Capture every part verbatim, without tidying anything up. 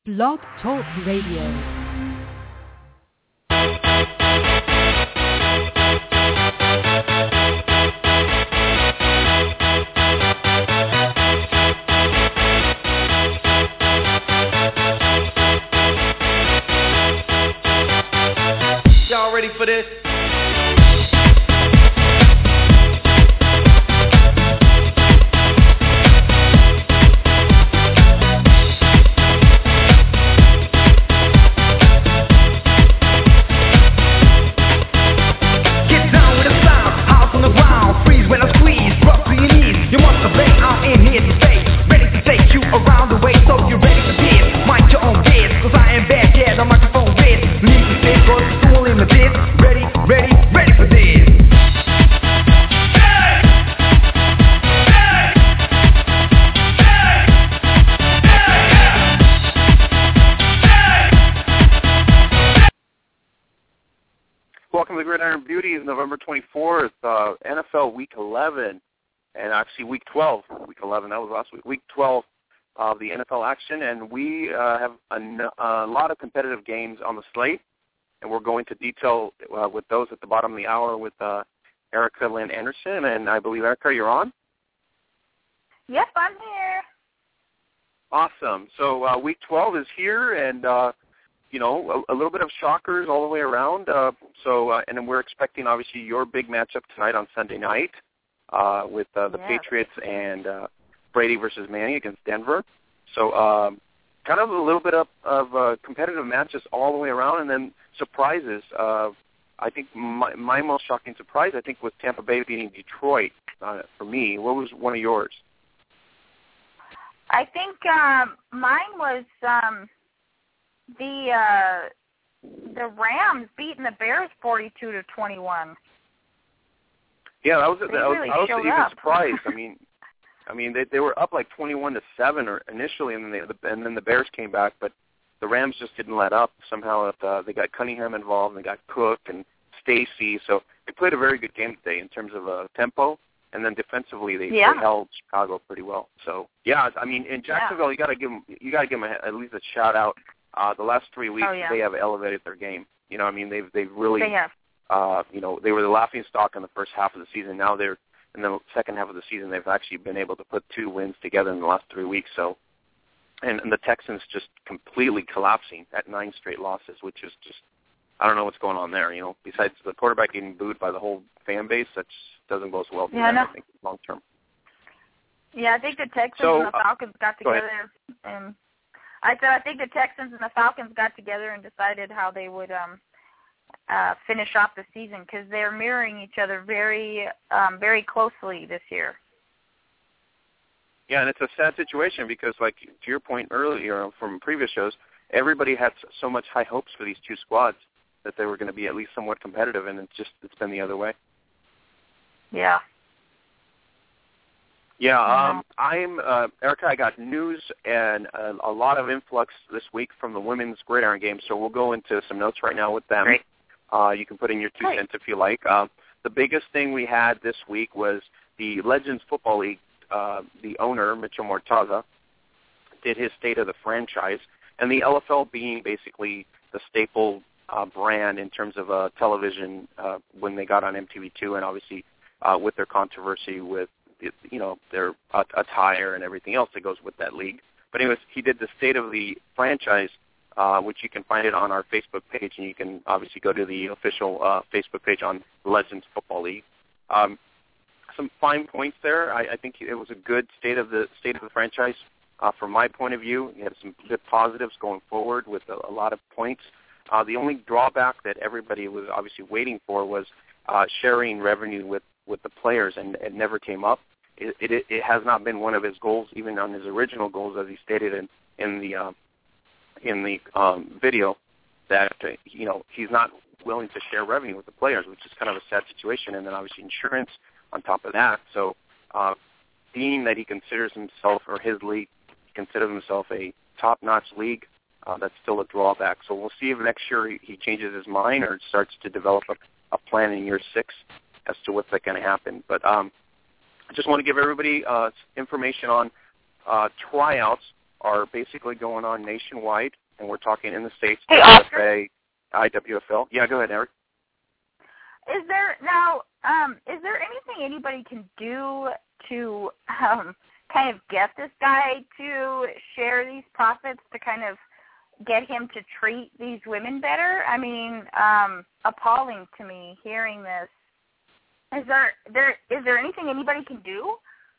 Blog Talk Radio. Ready for this? November twenty-fourth, uh, N F L Week eleven, and actually Week twelve, Week eleven, that was last week, Week twelve of the N F L action, and we uh, have a, a lot of competitive games on the slate, and we're going to detail uh, with those at the bottom of the hour with uh, Erica Lynn Anderson, and I believe, Erica, you're on? Yep, I'm here. Awesome. So uh, Week twelve is here, and uh, you know, a, a little bit of shockers all the way around. Uh, so, uh, and then we're expecting, obviously, your big matchup tonight on Sunday night uh, with uh, the yeah. Patriots and uh, Brady versus Manning against Denver. So um, kind of a little bit of, of uh, competitive matches all the way around, and then surprises. Uh, I think my, my most shocking surprise, I think, was Tampa Bay beating Detroit uh, for me. What was one of yours? I think um, mine was um, – The uh, the Rams beating the Bears forty-two to twenty-one. Yeah, that was. They I was, really I was even up. surprised. I mean, I mean they they were up like twenty-one to seven or initially, and then they, and then the Bears came back, but the Rams just didn't let up. Somehow uh, they got Cunningham involved, and they got Cook and Stacy. So they played a very good game today in terms of uh, tempo, and then defensively they, yeah. they held Chicago pretty well. So yeah, I mean in Jacksonville, yeah. you got to give them you got to give them a, at least a shout out. Uh, the last three weeks, oh, yeah. they have elevated their game. You know, I mean, they've they've really, they have. Uh, you know, they were the laughing stock in the first half of the season. Now they're in the second half of the season. They've actually been able to put two wins together in the last three weeks. So, and, and the Texans just completely collapsing at nine straight losses, which is just, I don't know what's going on there. You know, besides the quarterback getting booed by the whole fan base, that doesn't bode well for yeah, them, no. I think, long term. Yeah, I think the Texans so, and the Falcons got go together and. I said I think the Texans and the Falcons got together and decided how they would um, uh, finish off the season because they're mirroring each other very, um, very closely this year. Yeah, and it's a sad situation because, like to your point earlier from previous shows, everybody had so much high hopes for these two squads that they were going to be at least somewhat competitive, and it's just it's been the other way. Yeah. Yeah, um, I'm uh, Erica. I got news and a, a lot of influx this week from the women's gridiron game, so we'll go into some notes right now with them. Great. Uh, you can put in your two Great. cents if you like. Uh, the biggest thing we had this week was the Legends Football League. Uh, the owner, Mitchell Mortaza, did his state of the franchise, and the L F L being basically the staple uh, brand in terms of uh, television uh, when they got on M T V two, and obviously uh, with their controversy with you know, their uh, attire and everything else that goes with that league. But anyways, he did the state of the franchise, uh, which you can find it on our Facebook page, and you can obviously go to the official uh, Facebook page on Legends Football League. Um, some fine points there. I, I think it was a good state of the state of the franchise uh, from my point of view. He had some good positives going forward with a, a lot of points. Uh, the only drawback that everybody was obviously waiting for was uh, sharing revenue with, with the players, and it never came up. It, it, it has not been one of his goals, even on his original goals, as he stated in in the um, in the um, video, that uh, you know he's not willing to share revenue with the players, which is kind of a sad situation. And then obviously insurance on top of that. So, uh, being that he considers himself or his league considers himself a top-notch league, uh, that's still a drawback. So we'll see if next year he, he changes his mind or starts to develop a, a plan in year six as to what's going to happen. But um, I just want to give everybody uh, information on uh, tryouts are basically going on nationwide, and we're talking in the States, hey, W F A, I W F L. Yeah, go ahead, Eric. Is there now? Um, is there anything anybody can do to um, kind of get this guy to share these profits to kind of get him to treat these women better? I mean, um, appalling to me hearing this. Is there there is there anything anybody can do?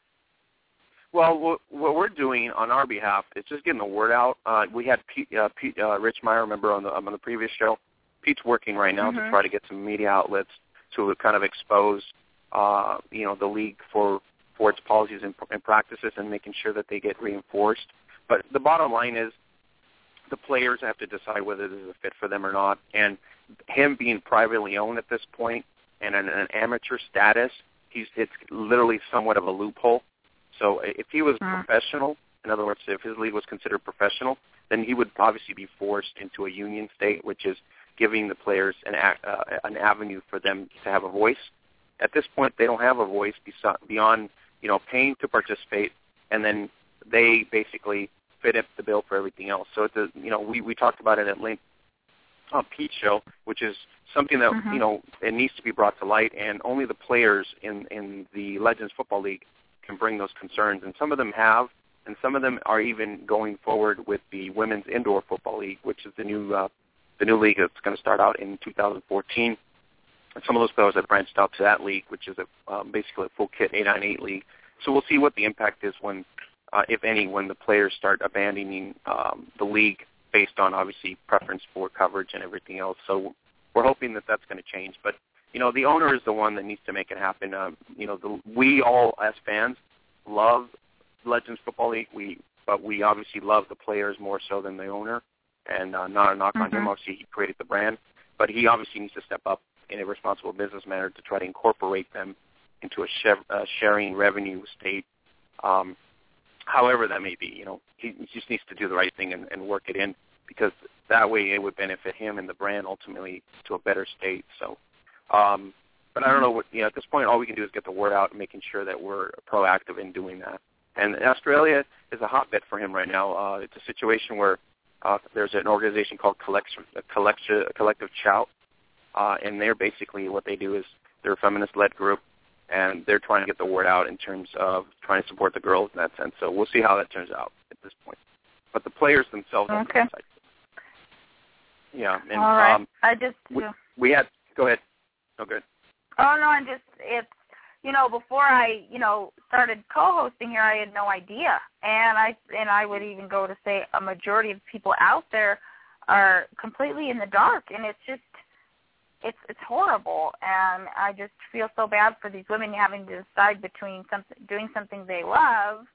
Well, what, what we're doing on our behalf is just getting the word out. Uh, we had Pete, uh, Pete uh, Rich Meyer, remember, on the on the previous show. Pete's working right now mm-hmm. to try to get some media outlets to kind of expose, uh, you know, the league for, for its policies and, and practices and making sure that they get reinforced. But the bottom line is the players have to decide whether this is a fit for them or not. And him being privately owned at this point and in an amateur status, he's it's literally somewhat of a loophole. So if he was uh-huh. professional, in other words, if his league was considered professional, then he would obviously be forced into a union state, which is giving the players an uh, an avenue for them to have a voice. At this point, they don't have a voice beyond, you know, paying to participate, and then they basically fit up the bill for everything else. So, it's a, you know, we, we talked about it at length on Pete's show, which is something that, mm-hmm. you know, it needs to be brought to light, and only the players in, in the Legends Football League can bring those concerns. And some of them have, and some of them are even going forward with the Women's Indoor Football League, which is the new uh, the new league that's going to start out in two thousand fourteen. And some of those players have branched out to that league, which is a, um, basically a full kit eight on eight league. So we'll see what the impact is when, uh, if any, when the players start abandoning um, the league based on, obviously, preference for coverage and everything else. So we're hoping that that's going to change. But, you know, the owner is the one that needs to make it happen. Um, you know, the, we all, as fans, love Legends Football League, we, but we obviously love the players more so than the owner. And uh, not a knock on mm-hmm. him. Obviously, he created the brand. But he obviously needs to step up in a responsible business manner to try to incorporate them into a share, uh, sharing revenue state, um, however that may be. You know, he, he just needs to do the right thing and, and work it in, because that way it would benefit him and the brand ultimately to a better state. So, um, but I don't know what, you know, at this point, all we can do is get the word out and making sure that we're proactive in doing that. And Australia is a hotbed for him right now. Uh, it's a situation where Uh, there's an organization called Collective, Collective, Collective Shout, uh, and they're basically, what they do is they're a feminist-led group, and they're trying to get the word out in terms of trying to support the girls in that sense. So we'll see how that turns out at this point. But the players themselves have okay. to decide. Yeah. And, all right. Um, I just we, uh, we had. Go ahead. Oh, good. Oh no, I'm just it's. You know, before I, you know, started co-hosting here, I had no idea, and I and I would even go to say a majority of people out there are completely in the dark, and it's just, it's it's horrible, and I just feel so bad for these women having to decide between something, doing something they love,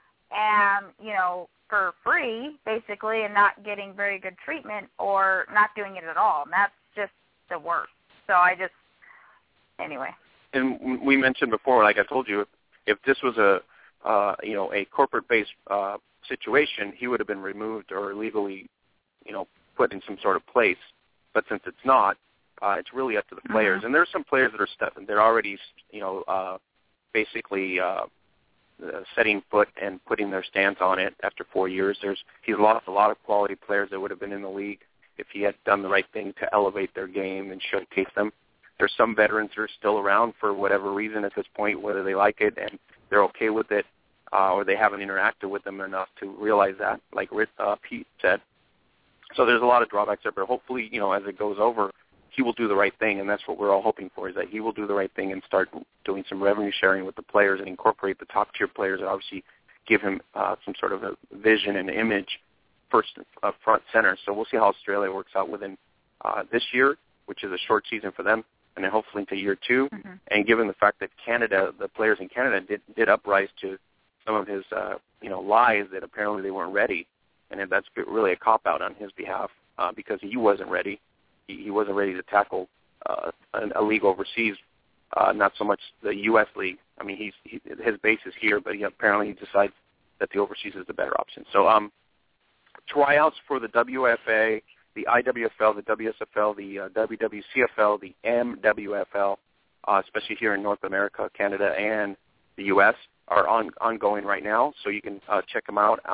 and you know, for free basically, and not getting very good treatment, or not doing it at all, and that's just the worst. So I just, anyway. And we mentioned before, like I told you, if, if this was a, uh, you know, a corporate-based uh, situation, he would have been removed or legally, you know, put in some sort of place. But since it's not, uh, it's really up to the players. Mm-hmm. And there's some players that are stepping, they're already, you know, uh, basically uh, uh, setting foot and putting their stance on it after four years. There's he's lost a lot of quality players that would have been in the league if he had done the right thing to elevate their game and showcase them. There's some veterans that are still around for whatever reason at this point, whether they like it and they're okay with it, uh, or they haven't interacted with them enough to realize that, like uh, Pete said. So there's a lot of drawbacks there, but hopefully, you know, as it goes over, he will do the right thing, and that's what we're all hoping for, is that he will do the right thing and start doing some revenue sharing with the players and incorporate the top-tier players and obviously give him uh, some sort of a vision and image first uh, front center. So we'll see how Australia works out within uh, this year, which is a short season for them, and then hopefully into year two. Mm-hmm. And given the fact that Canada, the players in Canada did, did uprise to some of his, uh, you know, lies that apparently they weren't ready, and that's really a cop-out on his behalf uh, because he wasn't ready. He, he wasn't ready to tackle uh, a, a league overseas, uh, not so much the U S league. I mean, he's he, his base is here, but he apparently he decides that the overseas is the better option. So um, tryouts for the W F A, the I W F L, the W S F L, the uh, W W C F L, the M W F L, uh, especially here in North America, Canada, and the U S, are on, ongoing right now. So you can uh, check them out on our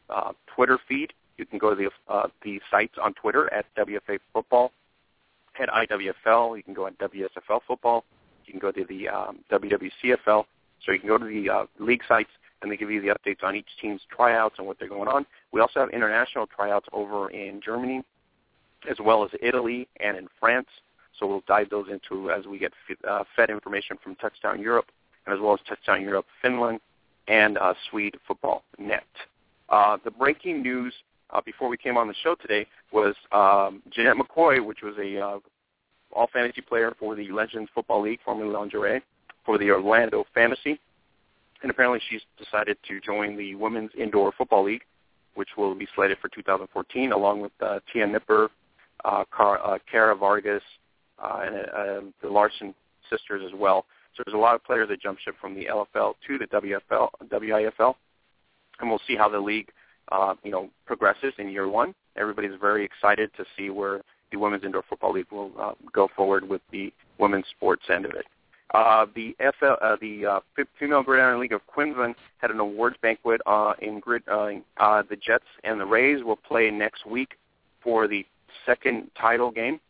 uh, Twitter feed. You can go to the uh, the sites on Twitter at W F A Football, at I W F L. You can go at W S F L Football. You can go to the um, W W C F L. So you can go to the uh, league sites, and they give you the updates on each team's tryouts and what they're going on. We also have international tryouts over in Germany, as well as Italy and in France. So we'll dive those into as we get uh, fed information from Touchdown Europe, and as well as Touchdown Europe Finland and uh, Swede Football Net. Uh, the breaking news uh, before we came on the show today was um, Jeanette McCoy, which was a uh, all-fantasy player for the Legends Football League, formerly Lingerie, for the Orlando Fantasy. And apparently she's decided to join the Women's Indoor Football League, which will be slated for two thousand fourteen, along with uh, Tia Nipper, uh, Car- uh, Cara Vargas, uh, and uh, the Larson sisters as well. So there's a lot of players that jump ship from the L F L to the W F L, W I F L, and we'll see how the league, uh, you know, progresses in year one. Everybody's very excited to see where the Women's Indoor Football League will uh, go forward with the women's sports end of it. Uh, the F L, uh, the uh, Female Gridiron League of Queensland had an awards banquet uh, in grid. Uh, uh, the Jets and the Rays will play next week for the second title game.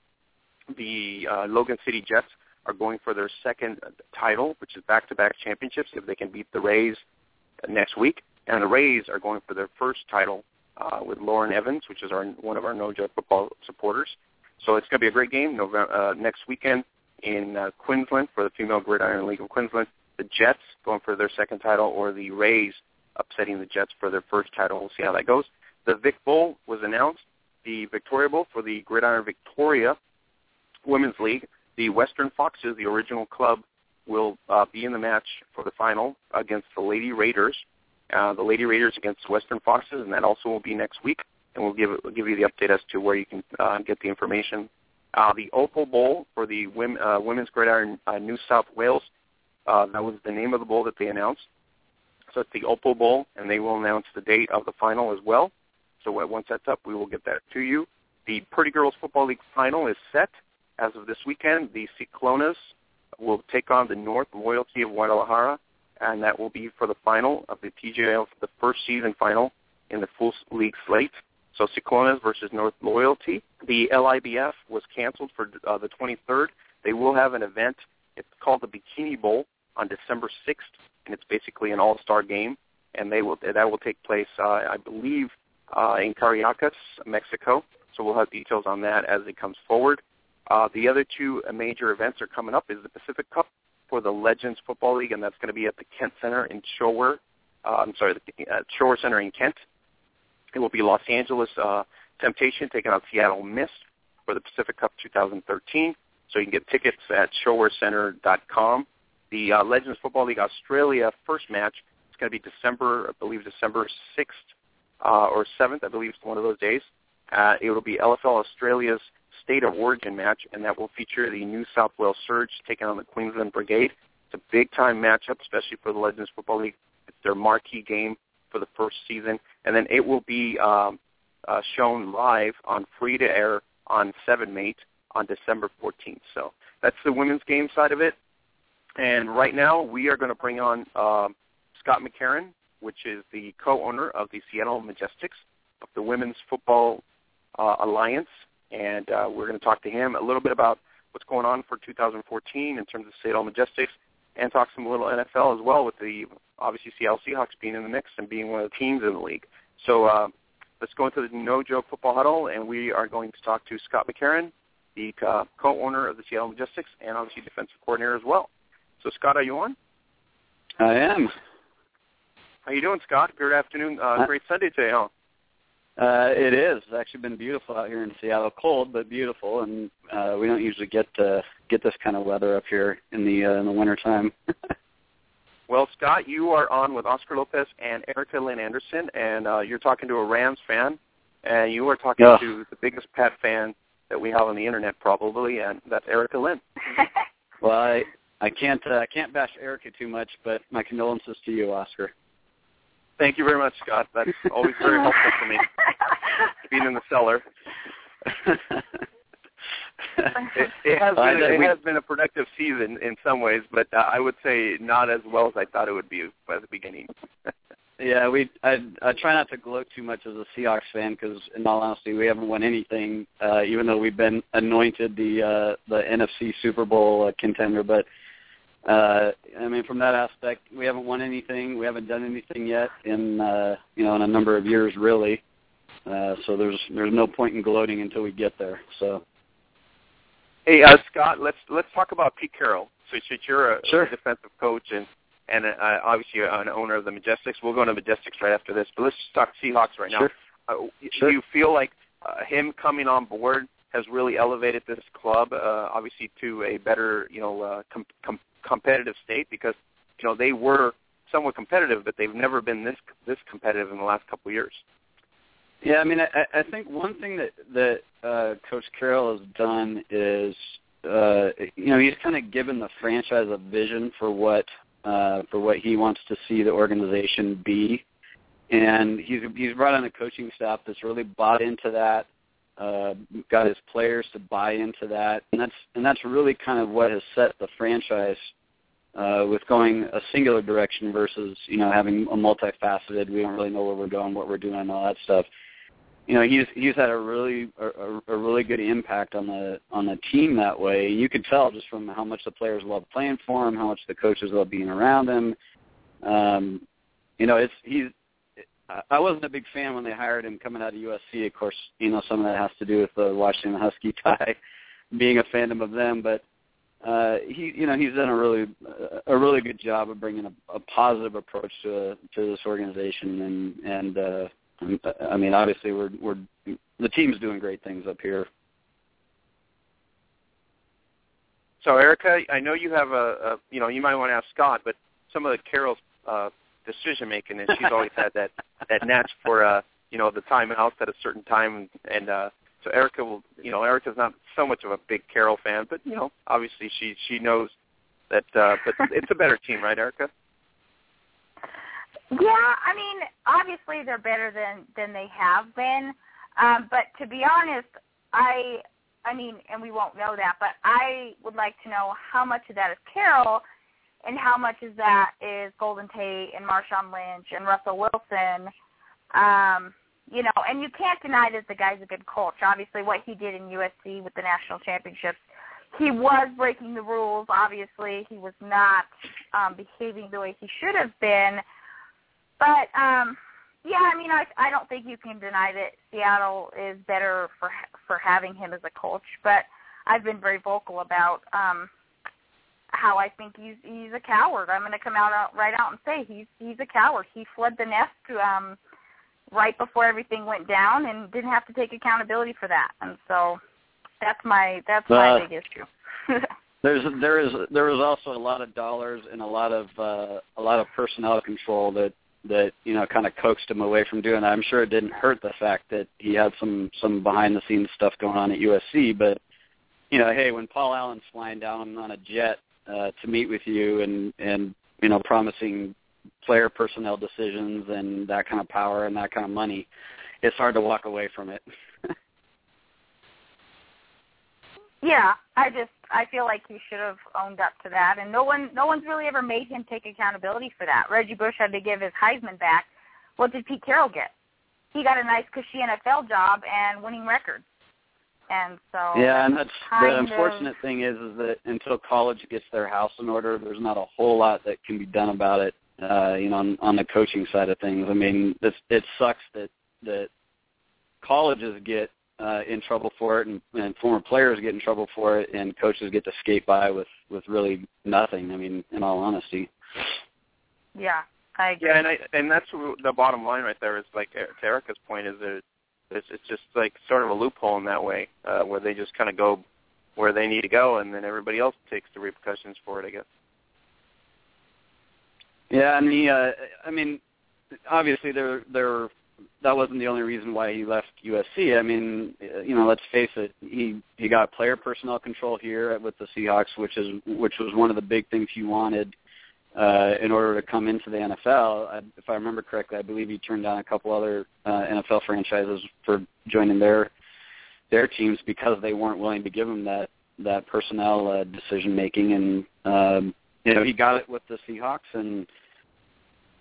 The uh, Logan City Jets are going for their second title, which is back-to-back championships, if they can beat the Rays next week. And the Rays are going for their first title uh, with Lauren Evans, which is our one of our No Joke Football supporters. So it's going to be a great game November, uh, next weekend in uh, Queensland for the Female Gridiron League of Queensland. The Jets going for their second title, or the Rays upsetting the Jets for their first title. We'll see how that goes. The Vic Bowl was announced, the Victoria Bowl for the Gridiron Victoria Women's League. The Western Foxes, the original club, will uh, be in the match for the final against the Lady Raiders. Uh, the Lady Raiders against the Western Foxes, and that also will be next week. And we'll give we'll give you the update as to where you can uh, get the information. Uh, the Opal Bowl for the women, uh, Women's Gridiron uh, New South Wales, uh, that was the name of the bowl that they announced. So it's the Opal Bowl, and they will announce the date of the final as well. So once that's up, we will get that to you. The Purdy Girls Football League final is set as of this weekend. The Ciclonas will take on the North Loyalty of Guadalajara, and that will be for the final of the P G A L, the first season final in the full league slate. So Ciclonas versus North Loyalty. The L I B F was canceled for uh, the twenty-third. They will have an event. It's called the Bikini Bowl on December sixth, and it's basically an all-star game. And they will that will take place, uh, I believe, uh, in Caracas, Mexico. So we'll have details on that as it comes forward. Uh, the other two major events are coming up is the Pacific Cup for the Legends Football League, and that's going to be at the Kent Center in Shore. Uh, I'm sorry, the uh, Shore Center in Kent. It will be Los Angeles uh, Temptation taking on Seattle Mist for the Pacific Cup twenty thirteen. So you can get tickets at shore center dot com. The uh, Legends Football League Australia first match is going to be December, I believe December sixth uh, or seventh. I believe it's one of those days. Uh, it will be L F L Australia's State of Origin match, and that will feature the New South Wales Surge taking on the Queensland Brigade. It's a big-time matchup, especially for the Legends Football League. It's their marquee game for the first season, and then it will be um, uh, shown live on free-to-air on seven mate on December fourteenth. So that's the women's game side of it. And right now we are going to bring on uh, Scott McCarron, which is the co-owner of the Seattle Majestics, of the Women's Football uh, Alliance, and uh, we're going to talk to him a little bit about what's going on for two thousand fourteen in terms of Seattle Majestics, and talk some little N F L as well, with the obviously Seattle Seahawks being in the mix and being one of the teams in the league. So uh, let's go into the No Joke Football Huddle, and we are going to talk to Scott McCarron, the uh, co-owner of the Seattle Majestics, and obviously defensive coordinator as well. So Scott, are you on? I am. How you doing, Scott? Good afternoon. Uh, great Sunday today, huh? Uh, it is. It's actually been beautiful out here in Seattle. Cold, but beautiful, and uh, we don't usually get uh, get this kind of weather up here in the uh, in the wintertime. Well, Scott, you are on with Oscar Lopez and Erica Lynn Anderson, and uh, you're talking to a Rams fan, and you are talking oh. to the biggest Pat fan that we have on the internet, probably, and that's Erica Lynn. Well, I I can't uh, I can't bash Erica too much, but my condolences to you, Oscar. Thank you very much, Scott. That's always very helpful for me, being in the cellar. it, it, has been, it has been a productive season in some ways, but uh, I would say not as well as I thought it would be at the beginning. Yeah, we. I I try not to gloat too much as a Seahawks fan because, in all honesty, we haven't won anything, uh, even though we've been anointed the uh, the N F C Super Bowl uh, contender. But uh, I mean, from that aspect, we haven't won anything. We haven't done anything yet in uh, you know in a number of years, really. Uh, so there's there's no point in gloating until we get there. So. Hey, uh, Scott, let's let's talk about Pete Carroll. So, so you're a, sure. a defensive coach and. And uh, obviously an owner of the Majestics. We'll go into Majestics right after this, but let's just talk Seahawks right now. Sure. Uh, sure. Do you feel like uh, him coming on board has really elevated this club, uh, obviously, to a better, you know, uh, com- com- competitive state? Because, you know, they were somewhat competitive, but they've never been this this competitive in the last couple of years. Yeah, I mean, I, I think one thing that that uh, Coach Carroll has done is, uh, you know, he's kind of given the franchise a vision for what. Uh, for what he wants to see the organization be, and he's he's brought in a coaching staff that's really bought into that, uh, got his players to buy into that, and that's and that's really kind of what has set the franchise uh, with going a singular direction versus you know having a multifaceted. We don't really know where we're going, what we're doing, and all that stuff. You know, he's he's had a really a, a really good impact on the on the team that way. You could tell just from how much the players love playing for him, how much the coaches love being around him. Um, you know, it's he's. I wasn't a big fan when they hired him coming out of U S C. Of course, you know some of that has to do with the Washington Husky tie, being a fandom of them. But uh, he, you know, he's done a really a really good job of bringing a, a positive approach to to this organization and and. Uh, I mean, obviously, we're we're the team's doing great things up here. So, Erica, I know you have a, a you know, you might want to ask Scott, but some of the Carroll's uh, decision making, and she's always had that that natch for uh, you know, the timeouts at a certain time, and uh, so Erica will, you know, Erica's not so much of a big Carroll fan, but you know, obviously she she knows that, uh, but it's a better team, right, Erica? Yeah, I mean, obviously they're better than, than they have been. Um, but to be honest, I I mean, and we won't know that, but I would like to know how much of that is Carroll and how much of that is Golden Tate and Marshawn Lynch and Russell Wilson. Um, you know, and you can't deny that the guy's a good coach. Obviously what he did in U S C with the national championships, he was breaking the rules. Obviously he was not um, behaving the way he should have been. But, um, yeah, I mean, I, I don't think you can deny that Seattle is better for for having him as a coach. But I've been very vocal about um, how I think he's he's a coward. I'm going to come out, out right out and say he's he's a coward. He fled the nest um, right before everything went down and didn't have to take accountability for that. And so that's my that's my uh, big issue. There's there is there is also a lot of dollars and a lot of uh, a lot of personnel control that. that, you know, kind of coaxed him away from doing that. I'm sure it didn't hurt the fact that he had some, some behind-the-scenes stuff going on at U S C, but, you know, hey, when Paul Allen's flying down on a jet uh, to meet with you and, and, you know, promising player personnel decisions and that kind of power and that kind of money, it's hard to walk away from it. Yeah, I just I feel like he should have owned up to that, and no one no one's really ever made him take accountability for that. Reggie Bush had to give his Heisman back. What did Pete Carroll get? He got a nice cushy N F L job and winning records. And so yeah, and that's the unfortunate of, thing is is that until college gets their house in order, there's not a whole lot that can be done about it. Uh, you know, on, on the coaching side of things. I mean, this, it sucks that that colleges get Uh, in trouble for it, and, and former players get in trouble for it, and coaches get to skate by with, with really nothing. I mean, in all honesty. Yeah, I agree. Yeah, and I, and that's the bottom line right there. Is like to Erica's point is that it's, it's just like sort of a loophole in that way, uh, where they just kind of go where they need to go, and then everybody else takes the repercussions for it, I guess. Yeah, and the uh, I mean, obviously there there. that wasn't the only reason why he left U S C. I mean, you know, let's face it, he he got player personnel control here with the Seahawks, which is which was one of the big things he wanted uh, in order to come into the N F L. I, if I remember correctly, I believe he turned down a couple other uh, N F L franchises for joining their their teams because they weren't willing to give him that that personnel uh, decision making. And um, you know, he got it with the Seahawks, and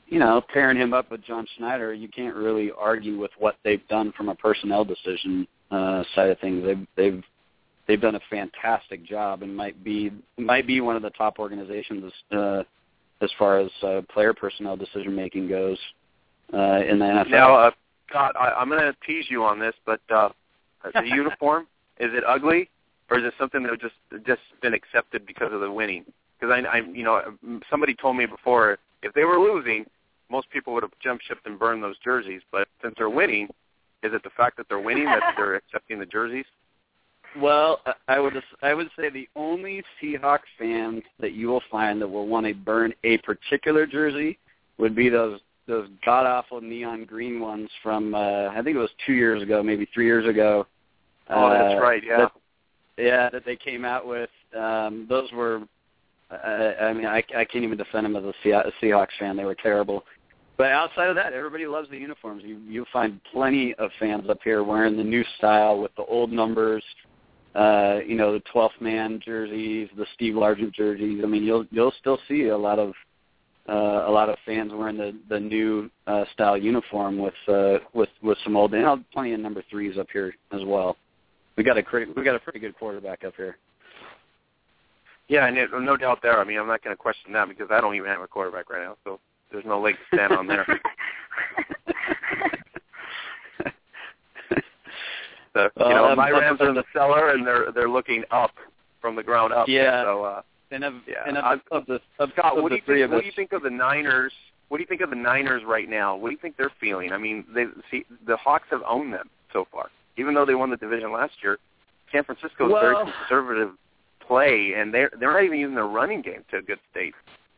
you know, pairing him up with John Schneider, you can't really argue with what they've done from a personnel decision uh, side of things. They've they've they've done a fantastic job and might be might be one of the top organizations uh, as far as uh, player personnel decision making goes uh, in the N F L. Now, uh, Scott, I, I'm going to tease you on this, but uh, the uniform, is it ugly, or is it something that just just been accepted because of the winning? Because I, I, you know, somebody told me before, if they were losing, most people would have jump shipped and burned those jerseys. But since they're winning, is it the fact that they're winning that they're accepting the jerseys? Well, I would I would say the only Seahawks fans that you will find that will want to burn a particular jersey would be those those god awful neon green ones from uh, I think it was two years ago, maybe three years ago. Oh, that's uh, right. Yeah. That, yeah, that they came out with. Um, those were. Uh, I mean, I, I can't even defend them as a Seahawks fan. They were terrible. But outside of that, everybody loves the uniforms. You you'll find plenty of fans up here wearing the new style with the old numbers. Uh, you know, the twelfth man jerseys, the Steve Largent jerseys. I mean, you'll you'll still see a lot of uh, a lot of fans wearing the the new uh, style uniform with uh, with with some old. And you know, plenty of number threes up here as well. We got a we got a pretty good quarterback up here. Yeah, and it, no doubt there. I mean, I'm not going to question that because I don't even have a quarterback right now, so there's no leg to stand on there. so, you know, my Rams are in the cellar, and they're they're looking up from the ground up. Yeah. So, uh, and of, yeah. and of, I'm, of the of, Scott, of what the do you three think? of What us, do you think of the Niners? What do you think of the Niners right now? What do you think they're feeling? I mean, they see the Hawks have owned them so far, even though they won the division last year. San Francisco is well, very conservative play, and they're they're not even using their running game to a good state.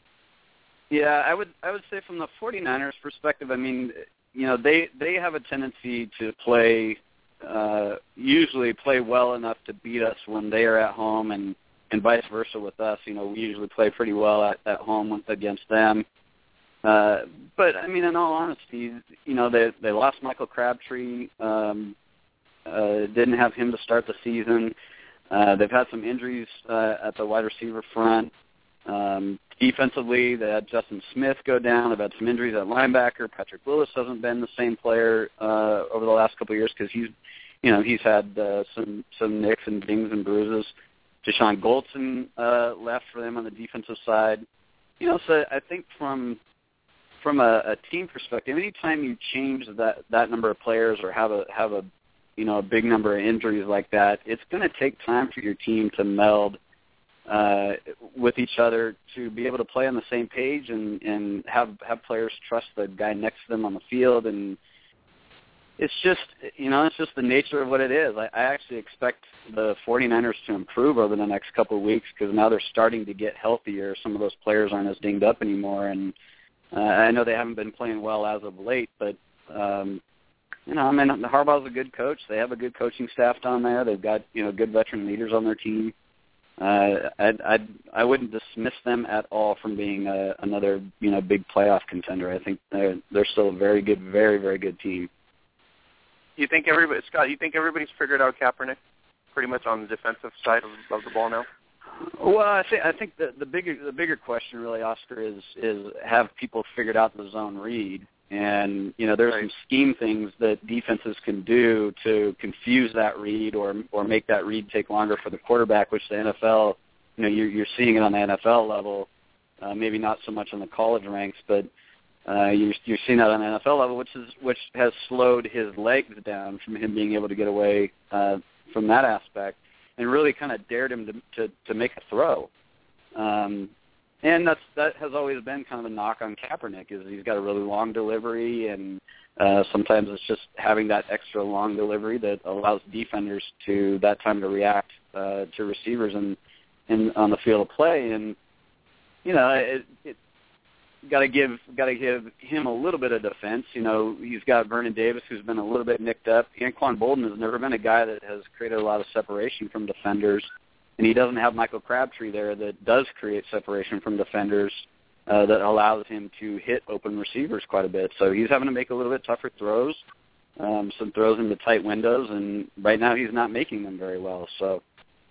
Yeah, I would I would say from the 49ers perspective, I mean, you know, they they have a tendency to play uh, usually play well enough to beat us when they are at home, and, and vice versa with us. You know, we usually play pretty well at, at home against them. Uh, but I mean, in all honesty, you know, they they lost Michael Crabtree. Um, uh, didn't have him to start the season. Uh, they've had some injuries uh, at the wide receiver front. Um, defensively, they had Justin Smith go down. They've had some injuries at linebacker. Patrick Willis hasn't been the same player uh, over the last couple of years because he's, you know, he's had uh, some some nicks and dings and bruises. Deshaun Goldson uh, left for them on the defensive side. You know, so I think from from a, a team perspective, anytime you change that that number of players or have a have a you know, a big number of injuries like that, it's going to take time for your team to meld uh, with each other to be able to play on the same page and, and have, have players trust the guy next to them on the field. And it's just, you know, it's just the nature of what it is. I, I actually expect the 49ers to improve over the next couple of weeks because now they're starting to get healthier. Some of those players aren't as dinged up anymore. And uh, I know they haven't been playing well as of late, but um, you know, I mean, Harbaugh's a good coach. They have a good coaching staff down there. They've got, you know, good veteran leaders on their team. Uh, I'd, I'd, I wouldn't dismiss them at all from being a, another, you know, big playoff contender. I think they're they're still a very good, very, very good team. You think everybody, Scott? You think everybody's figured out Kaepernick pretty much on the defensive side of, of the ball now? Well, I think I think the, the bigger the bigger question really, Oscar, is is have people figured out the zone read? And, you know, there's right. some scheme things that defenses can do to confuse that read or or make that read take longer for the quarterback, which the N F L, you know, you're, you're seeing it on the N F L level, uh, maybe not so much on the college ranks, but uh, you're, you're seeing that on the N F L level, which is which has slowed his legs down from him being able to get away uh, from that aspect and really kind of dared him to, to, to make a throw. Um And that's that has always been kind of a knock on Kaepernick is he's got a really long delivery, and uh, sometimes it's just having that extra long delivery that allows defenders to that time to react uh, to receivers in, in on the field of play. And you know, it, it got to give got to give him a little bit of defense. You know, he's got Vernon Davis who's been a little bit nicked up. Anquan Bolden has never been a guy that has created a lot of separation from defenders. And he doesn't have Michael Crabtree there that does create separation from defenders uh, that allows him to hit open receivers quite a bit. So he's having to make a little bit tougher throws, um, some throws into tight windows, and right now he's not making them very well. So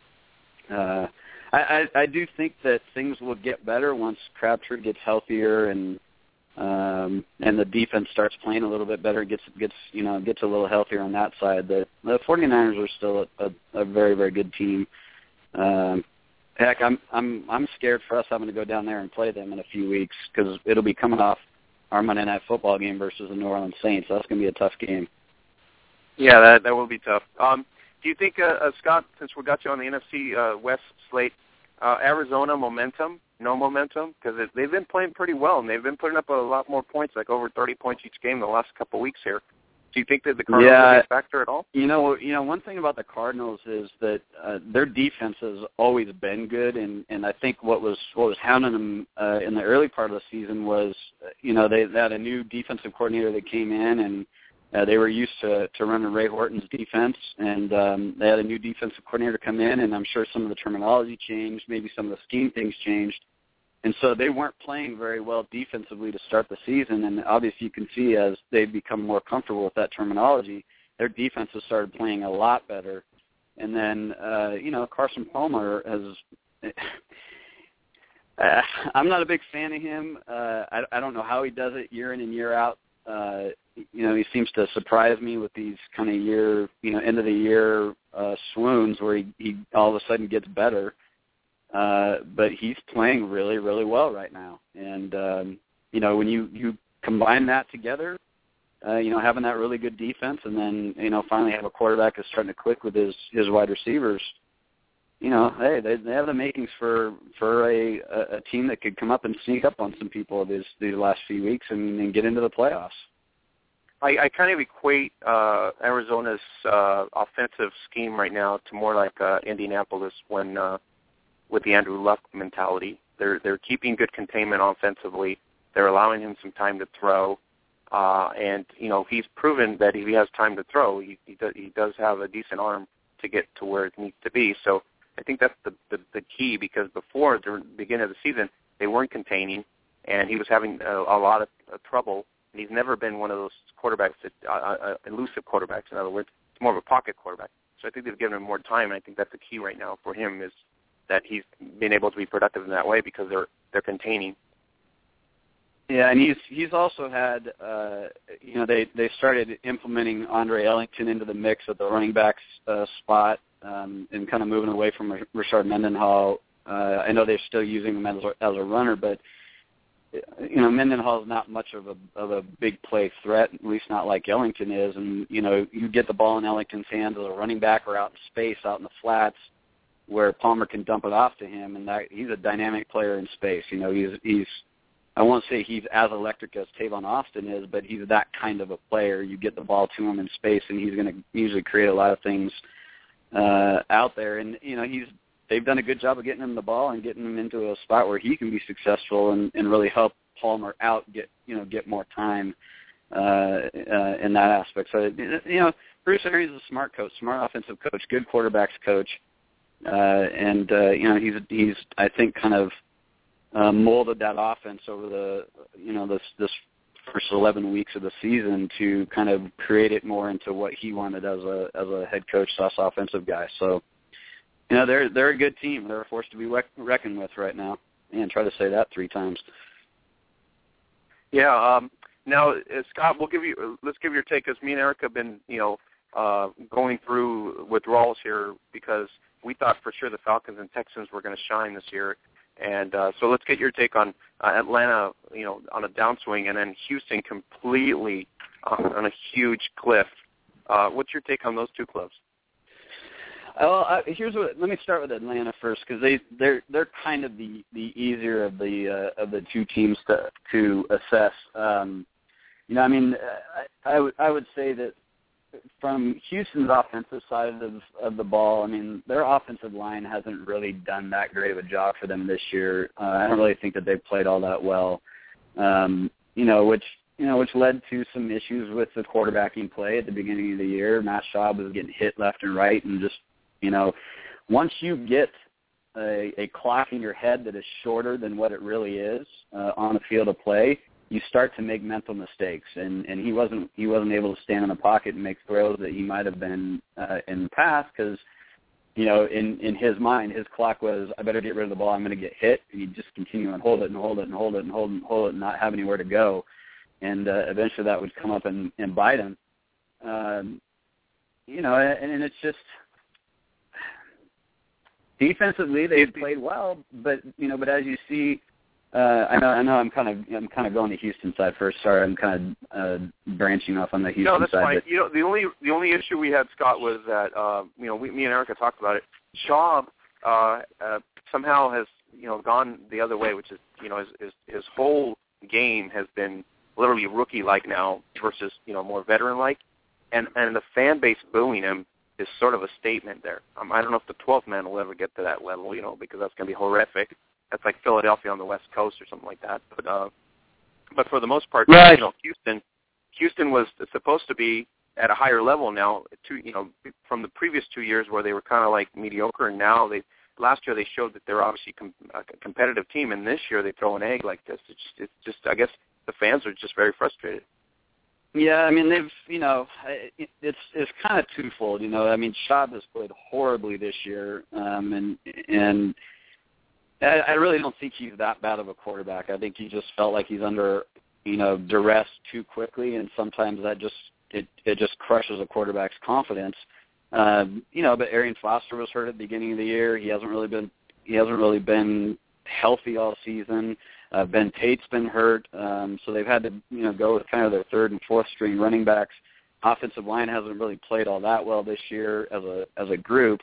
uh, I, I, I do think that things will get better once Crabtree gets healthier and um, and the defense starts playing a little bit better, gets gets you know gets a little healthier on that side, the the 49ers are still a, a, a very very good team. Um, heck, I'm I'm I'm scared for us having to go down there and play them in a few weeks because it'll be coming off our Monday Night Football game versus the New Orleans Saints. So that's going to be a tough game. Yeah, that that will be tough. Um, do you think, uh, uh, Scott, since we got you on the N F C uh, West slate, uh, Arizona momentum, no momentum? Because they've been playing pretty well, and they've been putting up a lot more points, like over thirty points each game the last couple of weeks here. Do you think that the Cardinals yeah, will be a factor at all? You know, you know, one thing about the Cardinals is that uh, their defense has always been good, and, and I think what was what was hounding them uh, in the early part of the season was, you know, they, they had a new defensive coordinator that came in, and uh, they were used to, to running Ray Horton's defense, and um, they had a new defensive coordinator come in, and I'm sure some of the terminology changed, maybe some of the scheme things changed. And so they weren't playing very well defensively to start the season, and obviously you can see as they've become more comfortable with that terminology, their defense has started playing a lot better. And then, uh, you know, Carson Palmer has uh, – I'm not a big fan of him. Uh, I, I don't know how he does it year in and year out. Uh, you know, he seems to surprise me with these kind of year, you know, end-of-the-year uh, swoons where he, he all of a sudden gets better. Uh, but he's playing really, really well right now. And, um, you know, when you, you combine that together, uh, you know, having that really good defense and then, you know, finally have a quarterback that's starting to click with his, his wide receivers, you know, hey, they, they have the makings for, for a, a team that could come up and sneak up on some people these, these last few weeks and, and get into the playoffs. I, I kind of equate uh, Arizona's uh, offensive scheme right now to more like uh, Indianapolis when uh, – with the Andrew Luck mentality. They're they're keeping good containment offensively. They're allowing him some time to throw. Uh, and, you know, he's proven that if he has time to throw, he he, do, he does have a decent arm to get to where it needs to be. So I think that's the, the, the key because before, the beginning of the season, they weren't containing, and he was having a, a lot of uh, trouble. And he's never been one of those quarterbacks, that, uh, uh, elusive quarterbacks, in other words. It's more of a pocket quarterback. So I think they've given him more time, and I think that's the key right now for him is that he's been able to be productive in that way because they're they're containing. Yeah, and he's he's also had uh, you know they they started implementing Andre Ellington into the mix at the running backs uh, spot um, and kind of moving away from Rashard Mendenhall. Uh, I know they're still using him as a, as a runner, but you know Mendenhall is not much of a of a big play threat, at least not like Ellington is. And you know you get the ball in Ellington's hands as a running back or out in space, out in the flats, where Palmer can dump it off to him, and that he's a dynamic player in space. You know, he's he's I won't say he's as electric as Tavon Austin is, but he's that kind of a player. You get the ball to him in space, and he's going to usually create a lot of things uh, out there. And you know, he's they've done a good job of getting him the ball and getting him into a spot where he can be successful and, and really help Palmer out, get you know get more time uh, uh, in that aspect. So you know, Bruce Arians is a smart coach, smart offensive coach, good quarterbacks coach. Uh, and uh, you know he's he's I think kind of uh, molded that offense over the you know this this first eleven weeks of the season to kind of create it more into what he wanted as a as a head coach slash offensive guy. So you know they're they're a good team. They're a force to be reckoned with right now. And try to say that three times. Yeah. Um, now uh, Scott, we'll give you let's give your take because me and Eric have been you know uh, going through withdrawals here because we thought for sure the Falcons and Texans were going to shine this year. And uh, so let's get your take on uh, Atlanta, you know, on a downswing, and then Houston completely uh, on a huge cliff. Uh, what's your take on those two clubs? Well, uh, here's what. Let me start with Atlanta first because they they're they're kind of the, the easier of the uh, of the two teams to to assess. Um, you know, I mean, I, I would I would say that. From Houston's offensive side of, of the ball, I mean, their offensive line hasn't really done that great of a job for them this year. Uh, I don't really think that they've played all that well, um, you know, which you know, which led to some issues with the quarterbacking play at the beginning of the year. Matt Schaub was getting hit left and right, and just, you know, once you get a, a clock in your head that is shorter than what it really is uh, on the field of play, you start to make mental mistakes, and, and he wasn't he wasn't able to stand in the pocket and make throws that he might have been uh, in the past because you know, in, in his mind, his clock was, I better get rid of the ball, I'm going to get hit, and he'd just continue and hold it and hold it and hold it and hold it and hold it and not have anywhere to go. And uh, eventually that would come up and, and bite him. Um, you know, and, and it's just, defensively they've played well, but, you know, but as you see, Uh, I know. I know. I'm kind of. I'm kind of going to Houston side first. Sorry, I'm kind of uh, branching off on the Houston no, that's side. fine. But, you know, the only the only issue we had, Scott, was that uh, you know we, me and Erica talked about it. Schaub uh, uh, somehow has you know gone the other way, which is you know his, his his whole game has been literally rookie-like now versus you know more veteran-like, and and the fan base booing him is sort of a statement there. Um, I don't know if the twelfth man will ever get to that level, you know, because that's going to be horrific. That's like Philadelphia on the West Coast or something like that. But uh, but for the most part, right. you know, Houston, Houston was supposed to be at a higher level now. Two, you know, from the previous two years where they were kind of like mediocre, and now they last year they showed that they're obviously com- a competitive team, and this year they throw an egg like this. It's just, it's just I guess the fans are just very frustrated. Yeah, I mean they've you know it, it's it's kind of twofold. You know, I mean Schaub has played horribly this year, um, and and. I really don't think he's that bad of a quarterback. I think he just felt like he's under, you know, duress too quickly, and sometimes that just it, it just crushes a quarterback's confidence. Um, you know, but Arian Foster was hurt at the beginning of the year. He hasn't really been he hasn't really been healthy all season. Uh, Ben Tate's been hurt, um, so they've had to you know go with kind of their third and fourth string running backs. Offensive line hasn't really played all that well this year as a as a group.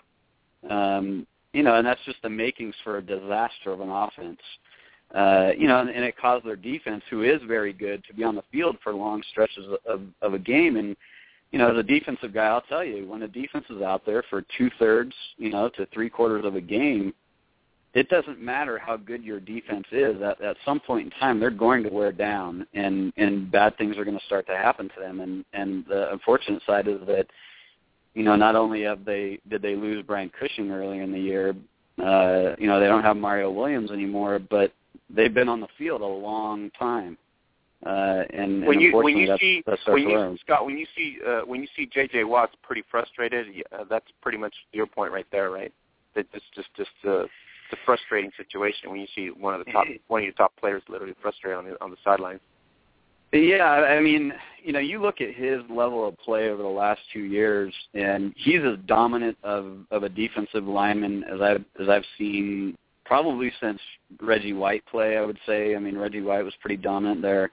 Um, You know, and that's just the makings for a disaster of an offense. Uh, you know, and, and it caused their defense, who is very good, to be on the field for long stretches of, of a game. And, you know, as a defensive guy, I'll tell you, when a defense is out there for two-thirds, you know, to three-quarters of a game, it doesn't matter how good your defense is. At, at some point in time, they're going to wear down, and, and bad things are going to start to happen to them. And, and the unfortunate side is that, you know, not only have they did they lose Brian Cushing earlier in the year, uh, you know, they don't have Mario Williams anymore, but they've been on the field a long time. Uh, and, when and you when unfortunately, you that's, see that's when you learn. Scott when you see uh, when you see J J Watt's pretty frustrated, uh, that's pretty much your point right there, right? That it's just just uh, it's a frustrating situation when you see one of the top one of your top players literally frustrated on the on the sidelines. Yeah, I mean, you know, you look at his level of play over the last two years, and he's as dominant of, of a defensive lineman as I've as I've seen probably since Reggie White play. I would say. I mean, Reggie White was pretty dominant there.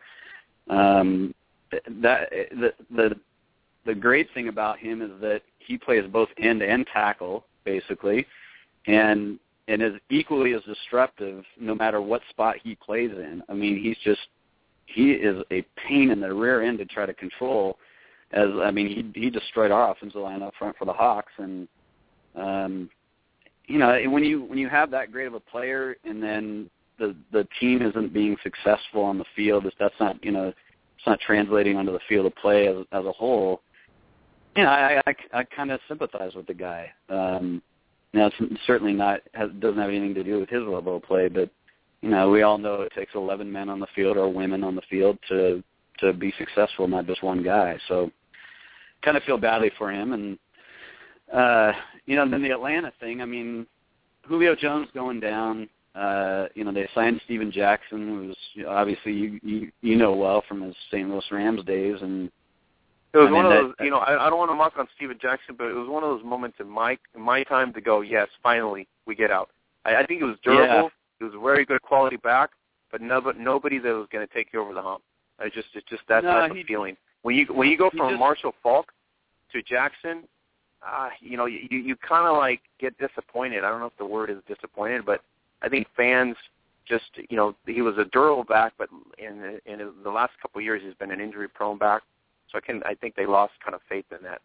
Um, that the the the great thing about him is that he plays both end and tackle basically, and and is equally as disruptive no matter what spot he plays in. I mean, he's just He is a pain in the rear end to try to control. As I mean, he he destroyed our offensive line up front for the Hawks, and um, you know when you when you have that great of a player, and then the the team isn't being successful on the field, that's not you know it's not translating onto the field of play as as a whole. You know, I I, I kind of sympathize with the guy. Um, now it's certainly not has, doesn't have anything to do with his level of play, but. You know, we all know it takes eleven men on the field or women on the field to to be successful, not just one guy. So, kind of feel badly for him. And uh, you know, then the Atlanta thing. I mean, Julio Jones going down. Uh, you know, they signed Steven Jackson, who's you know, obviously you, you you know well from his Saint Louis Rams days. And it was I mean, one of that, those. You know, I, I don't want to mock on Steven Jackson, but it was one of those moments in my in my time to go, yes, finally we get out. I, I think it was durable. Yeah. It was a very good quality back, but no, but nobody that was going to take you over the hump. I just, it's just that no, type he, of feeling. When you when you go from just, Marshall Faulk to Jackson, uh, you know, you you kind of like get disappointed. I don't know if the word is disappointed, but I think fans just, you know, he was a durable back, but in in the last couple of years he's been an injury-prone back. So I can, I think they lost kind of faith in that.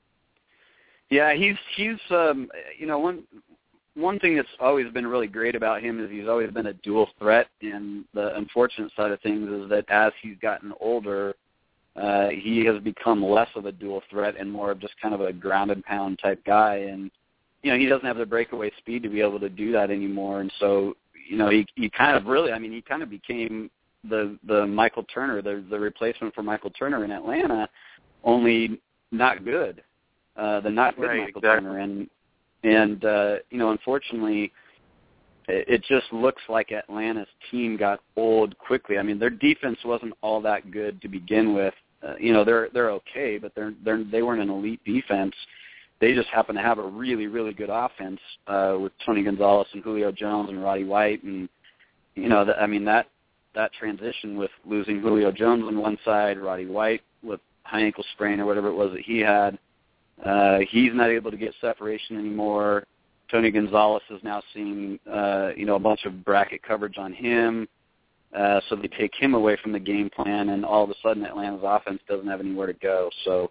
Yeah, he's he's um, you know one. One thing that's always been really great about him is he's always been a dual threat, and the unfortunate side of things is that as he's gotten older, uh, he has become less of a dual threat and more of just kind of a ground and pound type guy. And, you know, he doesn't have the breakaway speed to be able to do that anymore. And so, you know, he, he kind of really, I mean, he kind of became the, the Michael Turner, the, the replacement for Michael Turner in Atlanta, only not good. Uh, the not good right, Michael exactly. Turner. And, and uh, you know, unfortunately, it, it just looks like Atlanta's team got old quickly. I mean, their defense wasn't all that good to begin with. Uh, you know, they're they're okay, but they're they're they weren't an elite defense. They just happen to have a really, really good offense uh, with Tony Gonzalez and Julio Jones and Roddy White, and you know, the, I mean that that transition with losing Julio Jones on one side, Roddy White with high ankle sprain or whatever it was that he had, uh, he's not able to get separation anymore. Tony Gonzalez is now seeing uh, you know a bunch of bracket coverage on him, uh, so they take him away from the game plan, and all of a sudden Atlanta's offense doesn't have anywhere to go. So.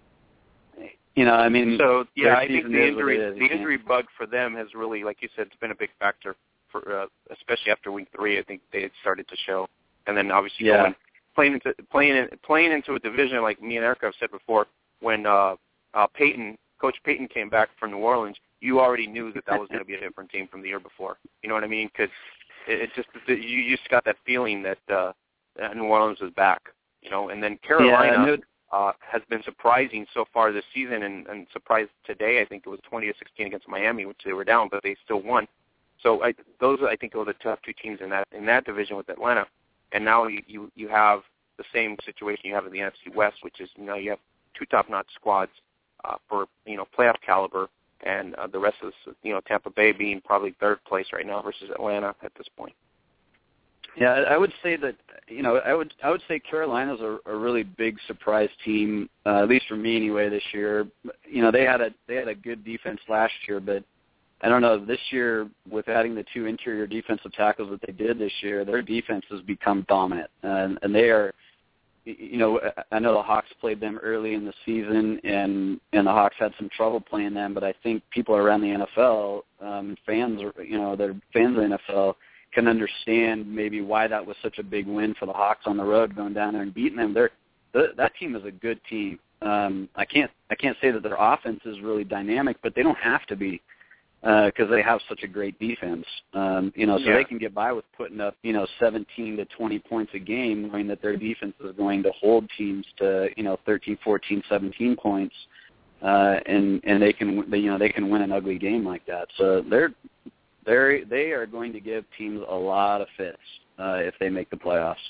You know, I mean, so yeah, I think the is injury is, the injury bug for them has really, like you said, it's been a big factor for, uh, especially after week three. I think they had started to show, and then obviously yeah. going playing into playing in, playing into a division like me and Erica have said before. When uh, uh, Peyton, Coach Peyton, came back from New Orleans, you already knew that that was going to be a different team from the year before. You know what I mean? Because it, it just you just got that feeling that uh, that New Orleans was back. You know, and then Carolina. Yeah, Uh, has been surprising so far this season, and, and surprised today. I think it was twenty to sixteen against Miami, which they were down, but they still won. So I, those, I think, are the top two teams in that in that division with Atlanta. And now you, you you have the same situation you have in the N F C West, which is you know you have two top-notch squads uh, for you know playoff caliber, and uh, the rest of this, you know Tampa Bay being probably third place right now versus Atlanta at this point. Yeah, I would say that you know I would I would say Carolina's a, a really big surprise team, uh, at least for me anyway this year. You know they had a they had a good defense last year, but I don't know this year with adding the two interior defensive tackles that they did this year, their defense has become dominant, and, and they are. You know I know the Hawks played them early in the season, and and the Hawks had some trouble playing them, but I think people around the N F L, um, fans, you know, they're fans of the N F L. Can understand maybe why that was such a big win for the Hawks on the road, going down there and beating them. They're, the, that team is a good team. Um, I can't I can't say that their offense is really dynamic, but they don't have to be because uh, they have such a great defense. Um, you know, so yeah. they can get by with putting up you know seventeen to twenty points a game, knowing that their defense is going to hold teams to you know thirteen, fourteen, seventeen points, uh, and and they can they, you know they can win an ugly game like that. So they're They they are going to give teams a lot of fits uh, if they make the playoffs.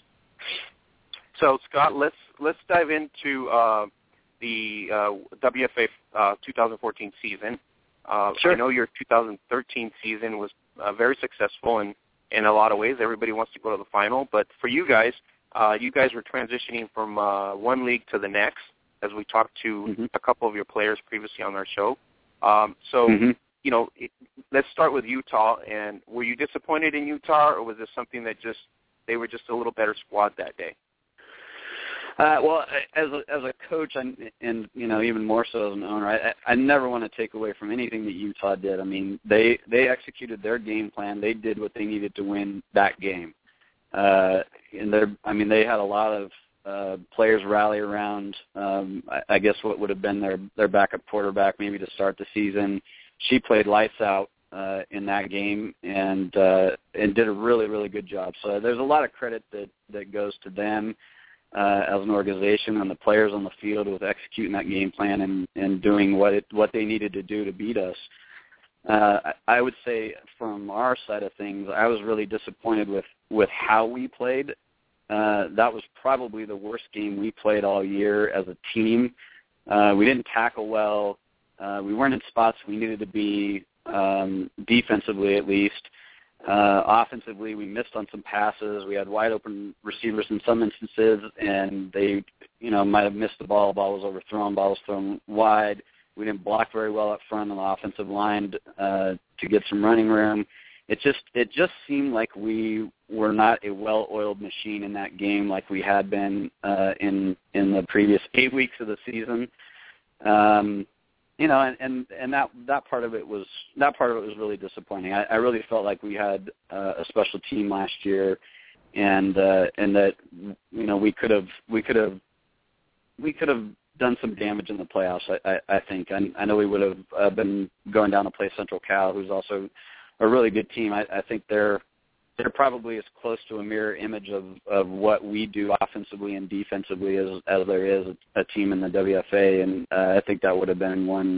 So Scott, let's let's dive into uh, the uh, W F A uh, twenty fourteen season. Uh, sure. I know your two thousand thirteen season was uh, very successful, and in a lot of ways, everybody wants to go to the final. But for you guys, uh, you guys were transitioning from uh, one league to the next, as we talked to mm-hmm. a couple of your players previously on our show. Um, so. Mm-hmm. You know, it, let's start with Utah. And were you disappointed in Utah, or was this something that just they were just a little better squad that day? Uh, well, as a, as a coach, and, and you know, even more so as an owner, I, I never want to take away from anything that Utah did. I mean, they they executed their game plan. They did what they needed to win that game. Uh, and they're, I mean, they had a lot of uh, players rally around. Um, I, I guess what would have been their their backup quarterback maybe to start the season. She played lights out uh, in that game and uh, and did a really, really good job. So there's a lot of credit that, that goes to them uh, as an organization and the players on the field with executing that game plan and, and doing what it, what they needed to do to beat us. Uh, I, I would say from our side of things, I was really disappointed with, with how we played. Uh, that was probably the worst game we played all year as a team. Uh, we didn't tackle well. Uh, we weren't in spots we needed to be, um, defensively at least. Uh, offensively, we missed on some passes. We had wide open receivers in some instances, and they, you know, might have missed the ball. Ball was overthrown. Ball was thrown wide. We didn't block very well up front on the offensive line uh, to get some running room. It just it just seemed like we were not a well-oiled machine in that game like we had been uh, in in the previous eight weeks of the season. Um, You know, and, and, and that that part of it was that part of it was really disappointing. I, I really felt like we had uh, a special team last year, and uh, and that you know we could have we could have we could have done some damage in the playoffs. I, I, I think I, I know we would have uh, been going down to play Central Cal, who's also a really good team. I, I think they're they're probably as close to a mirror image of, of what we do offensively and defensively as as there is a team in the W F A, and uh, I think that would have been one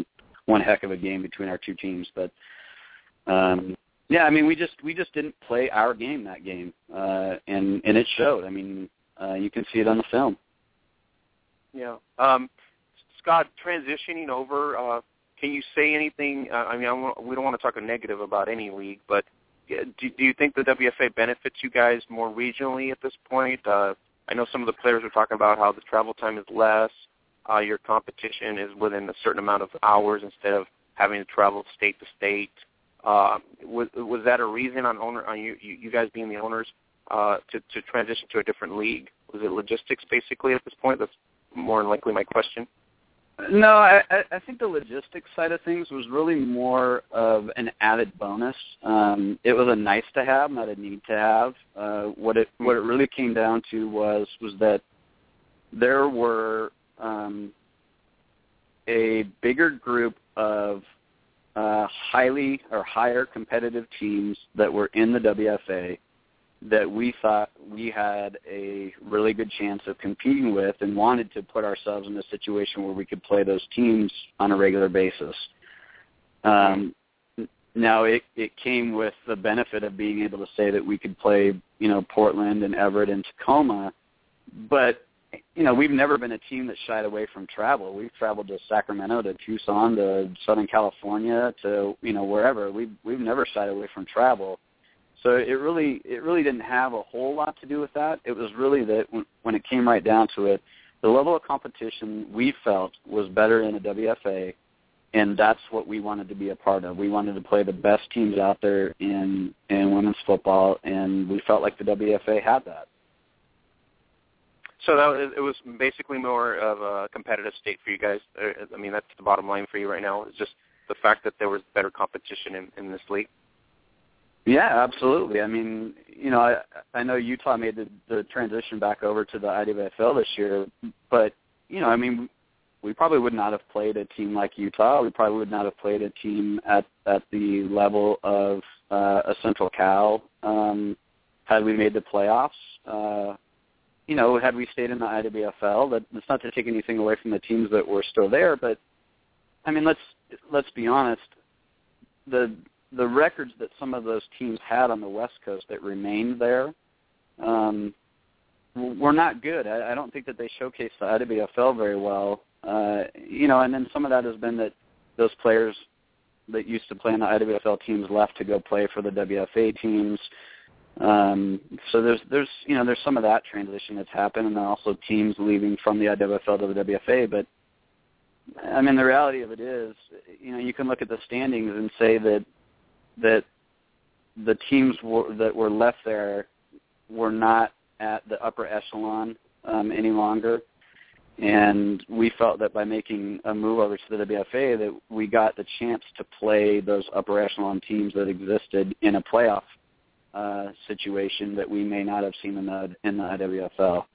one heck of a game between our two teams. But um, yeah, I mean, we just we just didn't play our game that game, uh, and and it showed. I mean, uh, you can see it on the film. Yeah, um, Scott, transitioning over. Uh, can you say anything? Uh, I mean, I want, we don't want to talk a negative about any league, but do, do you think the W F A benefits you guys more regionally at this point? Uh, I know some of the players were talking about how the travel time is less. Uh, your competition is within a certain amount of hours instead of having to travel state to state. Uh, was, was that a reason on owner on you, you guys being the owners uh, to, to transition to a different league? Was it logistics basically at this point? That's more than likely my question. No, I, I think the logistics side of things was really more of an added bonus. Um, it was a nice to have, not a need to have. Uh, what it what it really came down to was was that there were um, a bigger group of uh, highly or higher competitive teams that were in the W F A that we thought we had a really good chance of competing with and wanted to put ourselves in a situation where we could play those teams on a regular basis. Um, now, it, it came with the benefit of being able to say that we could play, you know, Portland and Everett and Tacoma, but, you know, we've never been a team that shied away from travel. We've traveled to Sacramento, to Tucson, to Southern California, to, you know, wherever. We've, we've never shied away from travel. So it really it really didn't have a whole lot to do with that. It was really that when, when it came right down to it, the level of competition we felt was better in the W F A, and that's what we wanted to be a part of. We wanted to play the best teams out there in, in women's football, and we felt like the W F A had that. So that was, it was basically more of a competitive state for you guys. I mean, that's the bottom line for you right now. It's just the fact that there was better competition in, in this league. Yeah, absolutely. I mean, you know, I, I know Utah made the, the transition back over to the I W F L this year, but, you know, I mean, we probably would not have played a team like Utah. We probably would not have played a team at, at the level of uh, a Central Cal um, had we made the playoffs. Uh, you know, had we stayed in the I W F L, that, that's not to take anything away from the teams that were still there, but, I mean, let's let's be honest, the the records that some of those teams had on the West Coast that remained there um, were not good. I, I don't think that they showcased the I W F L very well. Uh, you know, and then some of that has been that those players that used to play in the I W F L teams left to go play for the W F A teams. Um, so there's, there's, you know, there's some of that transition that's happened, and then also teams leaving from the I W F L to the W F A. But, I mean, the reality of it is, you know, you can look at the standings and say that that the teams were, that were left there were not at the upper echelon um, any longer. And we felt that by making a move over to the W F A that we got the chance to play those upper echelon teams that existed in a playoff uh, situation that we may not have seen in the, in the I W F L.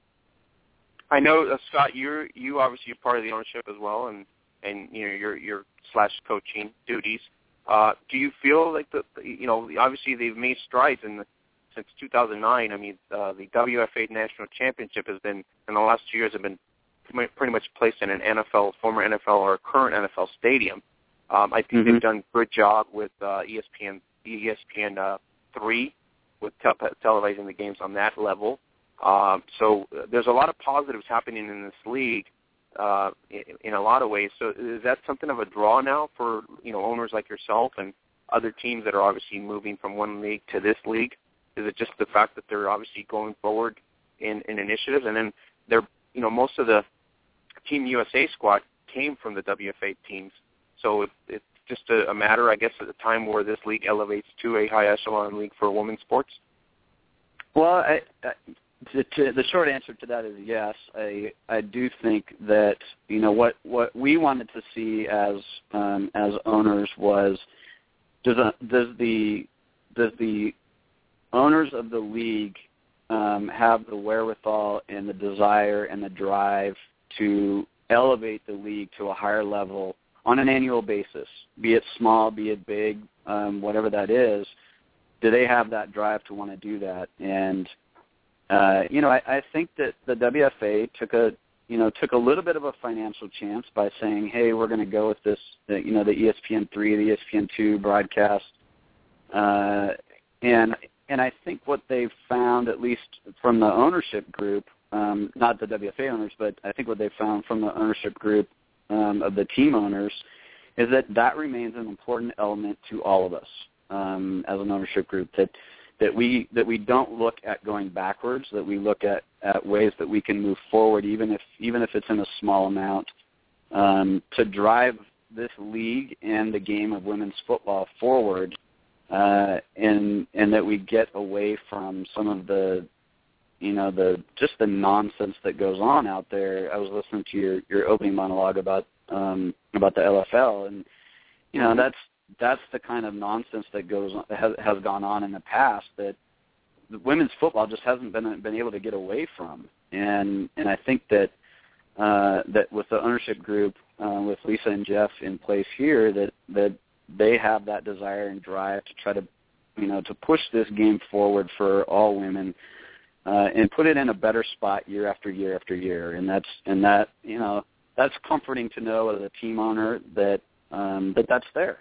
I know, uh, Scott, you're you obviously are part of the ownership as well, and, and you know your your slash coaching duties. Uh, do you feel like the you know obviously they've made strides in the, since two thousand nine? I mean, uh, the W F A National Championship has been in the last two years have been pretty much placed in an N F L, former N F L or current N F L stadium. Um, I think mm-hmm. they've done a good job with uh, E S P N E S P N uh, three with te- televising the games on that level. Um, so uh, there's a lot of positives happening in this league. Uh, in, in a lot of ways. So is that something of a draw now for, you know, owners like yourself and other teams that are obviously moving from one league to this league? Is it just the fact that they're obviously going forward in, in initiatives? And then they're, you know, most of the Team U S A squad came from the W F A teams. So it, it's just a, a matter, I guess, at the time where this league elevates to a high echelon league for women's sports? Well, I, I To, to, the short answer to that is yes. I I do think that, you know, what, what we wanted to see as um, as owners was does a, does the does the owners of the league um, have the wherewithal and the desire and the drive to elevate the league to a higher level on an annual basis, be it small, be it big, um, whatever that is. Do they have that drive to want to do that? And Uh, you know, I, I think that the W F A took a you know, took a little bit of a financial chance by saying, hey, we're going to go with this, you know, the E S P N three, the E S P N two broadcast. Uh, and and I think what they've found, at least from the ownership group, um, not the W F A owners, but I think what they've found from the ownership group um, of the team owners is that that remains an important element to all of us um, as an ownership group, that that we that we don't look at going backwards, that we look at, at ways that we can move forward, even if even if it's in a small amount, um, to drive this league and the game of women's football forward, uh, and and that we get away from some of the, you know, the just the nonsense that goes on out there. I was listening to your, your opening monologue about um, about the L F L, and you know, that's that's the kind of nonsense that goes on, has, has gone on in the past that the women's football just hasn't been been able to get away from. And and I think that uh, that with the ownership group, uh, with Lisa and Jeff in place here, that that they have that desire and drive to try to, you know, to push this game forward for all women, uh, and put it in a better spot year after year after year. And that's and that you know that's comforting to know as a team owner that um, that that's there.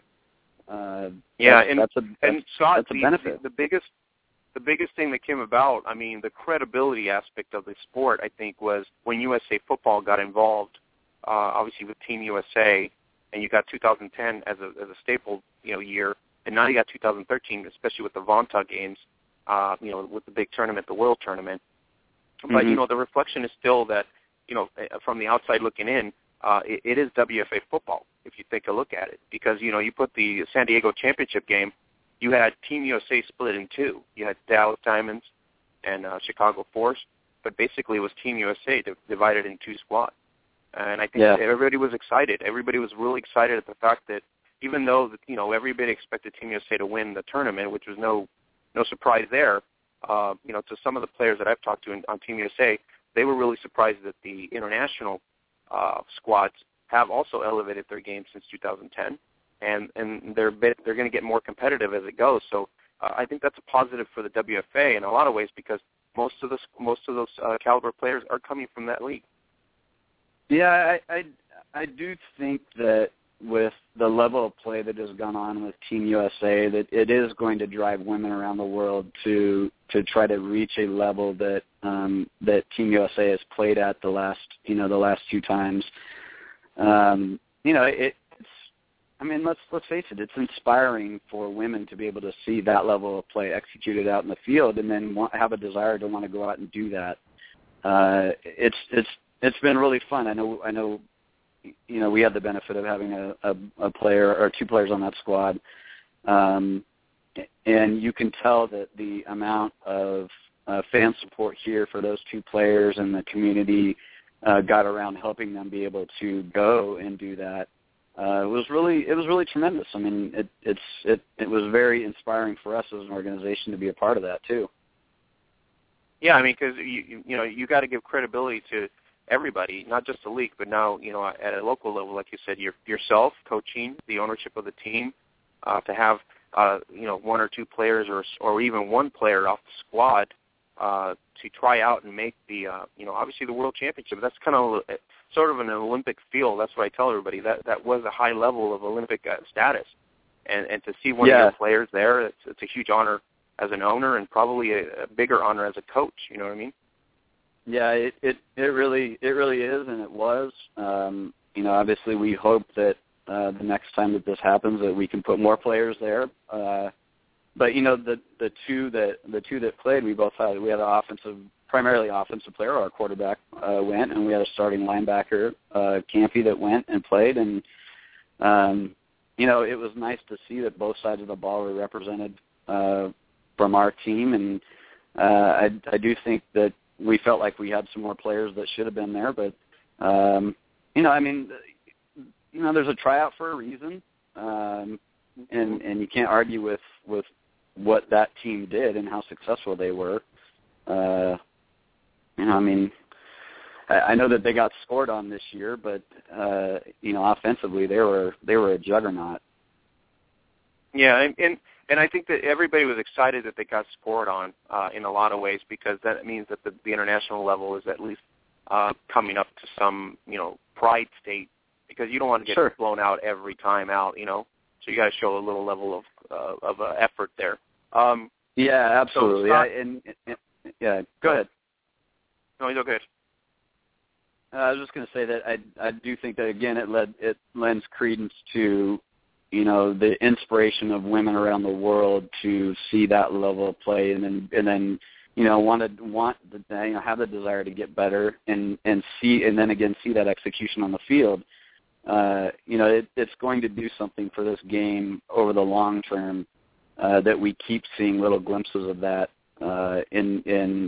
Uh, yeah, that's, and that's a that's, and Scott, that's a the, benefit. The, the biggest the biggest thing that came about, I mean, the credibility aspect of the sport, I think, was when U S A Football got involved, uh, obviously with Team U S A, and you got two thousand ten as a as a staple, you know, year, and now you got two thousand thirteen, especially with the Vonta games, uh, you know, with the big tournament, the World Tournament. Mm-hmm. But you know, the reflection is still that, you know, from the outside looking in, uh, it, it is W F A football, if you take a look at it, because, you know, you put the San Diego championship game, you had Team U S A split in two. You had Dallas Diamonds and uh, Chicago Force, but basically it was Team U S A di- divided in two squads. And I think yeah. everybody was excited. Everybody was really excited at the fact that even though, you know, everybody expected Team U S A to win the tournament, which was no no surprise there, uh, you know, to some of the players that I've talked to in, on Team U S A, they were really surprised that the international uh, squads have also elevated their game since two thousand ten, and and they're bit, they're going to get more competitive as it goes. So uh, I think that's a positive for the W F A in a lot of ways, because most of the most of those uh, caliber players are coming from that league. Yeah, I, I I do think that with the level of play that has gone on with Team U S A, that it is going to drive women around the world to to try to reach a level that um, that Team U S A has played at the last you know the last few times. Um, you know, it, it's. I mean, let's let's face it. It's inspiring for women to be able to see that level of play executed out in the field, and then want, have a desire to want to go out and do that. Uh, it's it's it's been really fun. I know I know. You know, we had the benefit of having a, a, a player or two players on that squad, um, and you can tell that the amount of uh, fan support here for those two players and the community uh, got around helping them be able to go and do that. Uh, it was really it was really tremendous. I mean, it, it's it, it was very inspiring for us as an organization to be a part of that too. Yeah, I mean, because you you know you got to give credibility to everybody, not just the league, but now, you know, at a local level, like you said, your, yourself, coaching, the ownership of the team, uh, to have, uh, you know, one or two players or or even one player off the squad uh, to try out and make the, uh, you know, obviously the World Championship. That's kind of sort of an Olympic feel. That's what I tell everybody. That that was a high level of Olympic uh, status. And and to see one yeah. of your players there, it's, it's a huge honor as an owner and probably a, a bigger honor as a coach. You know what I mean? Yeah, it, it it really it really is, and it was. Um, you know, obviously we hope that uh, the next time that this happens that we can put more players there. Uh, but you know, the the two that the two that played, we both had we had an offensive, primarily offensive player. Our quarterback uh, went, and we had a starting linebacker, uh, Campy, that went and played. And um, you know, it was nice to see that both sides of the ball were represented uh, from our team, and uh, I I do think that we felt like we had some more players that should have been there, but um, you know, I mean, you know, there's a tryout for a reason, um, and and you can't argue with, with what that team did and how successful they were. Uh, you know, I mean, I, I know that they got scored on this year, but uh, you know, offensively they were they were a juggernaut. Yeah, and. and And I think that everybody was excited that they got scored on uh, in a lot of ways, because that means that the, the international level is at least uh, coming up to some, you know, pride state, because you don't want to get sure. blown out every time out, you know. So you got to show a little level of uh, of uh, effort there. Um, yeah, absolutely. So Scott, I, and, and, yeah, go ahead. No, you're good. Uh, I was just going to say that I I do think that, again, it led it lends credence to, you know, the inspiration of women around the world to see that level of play, and then and then you know want to want the, you know have the desire to get better, and and see and then again see that execution on the field. Uh, you know, it, it's going to do something for this game over the long term, uh, that we keep seeing little glimpses of that uh, in in.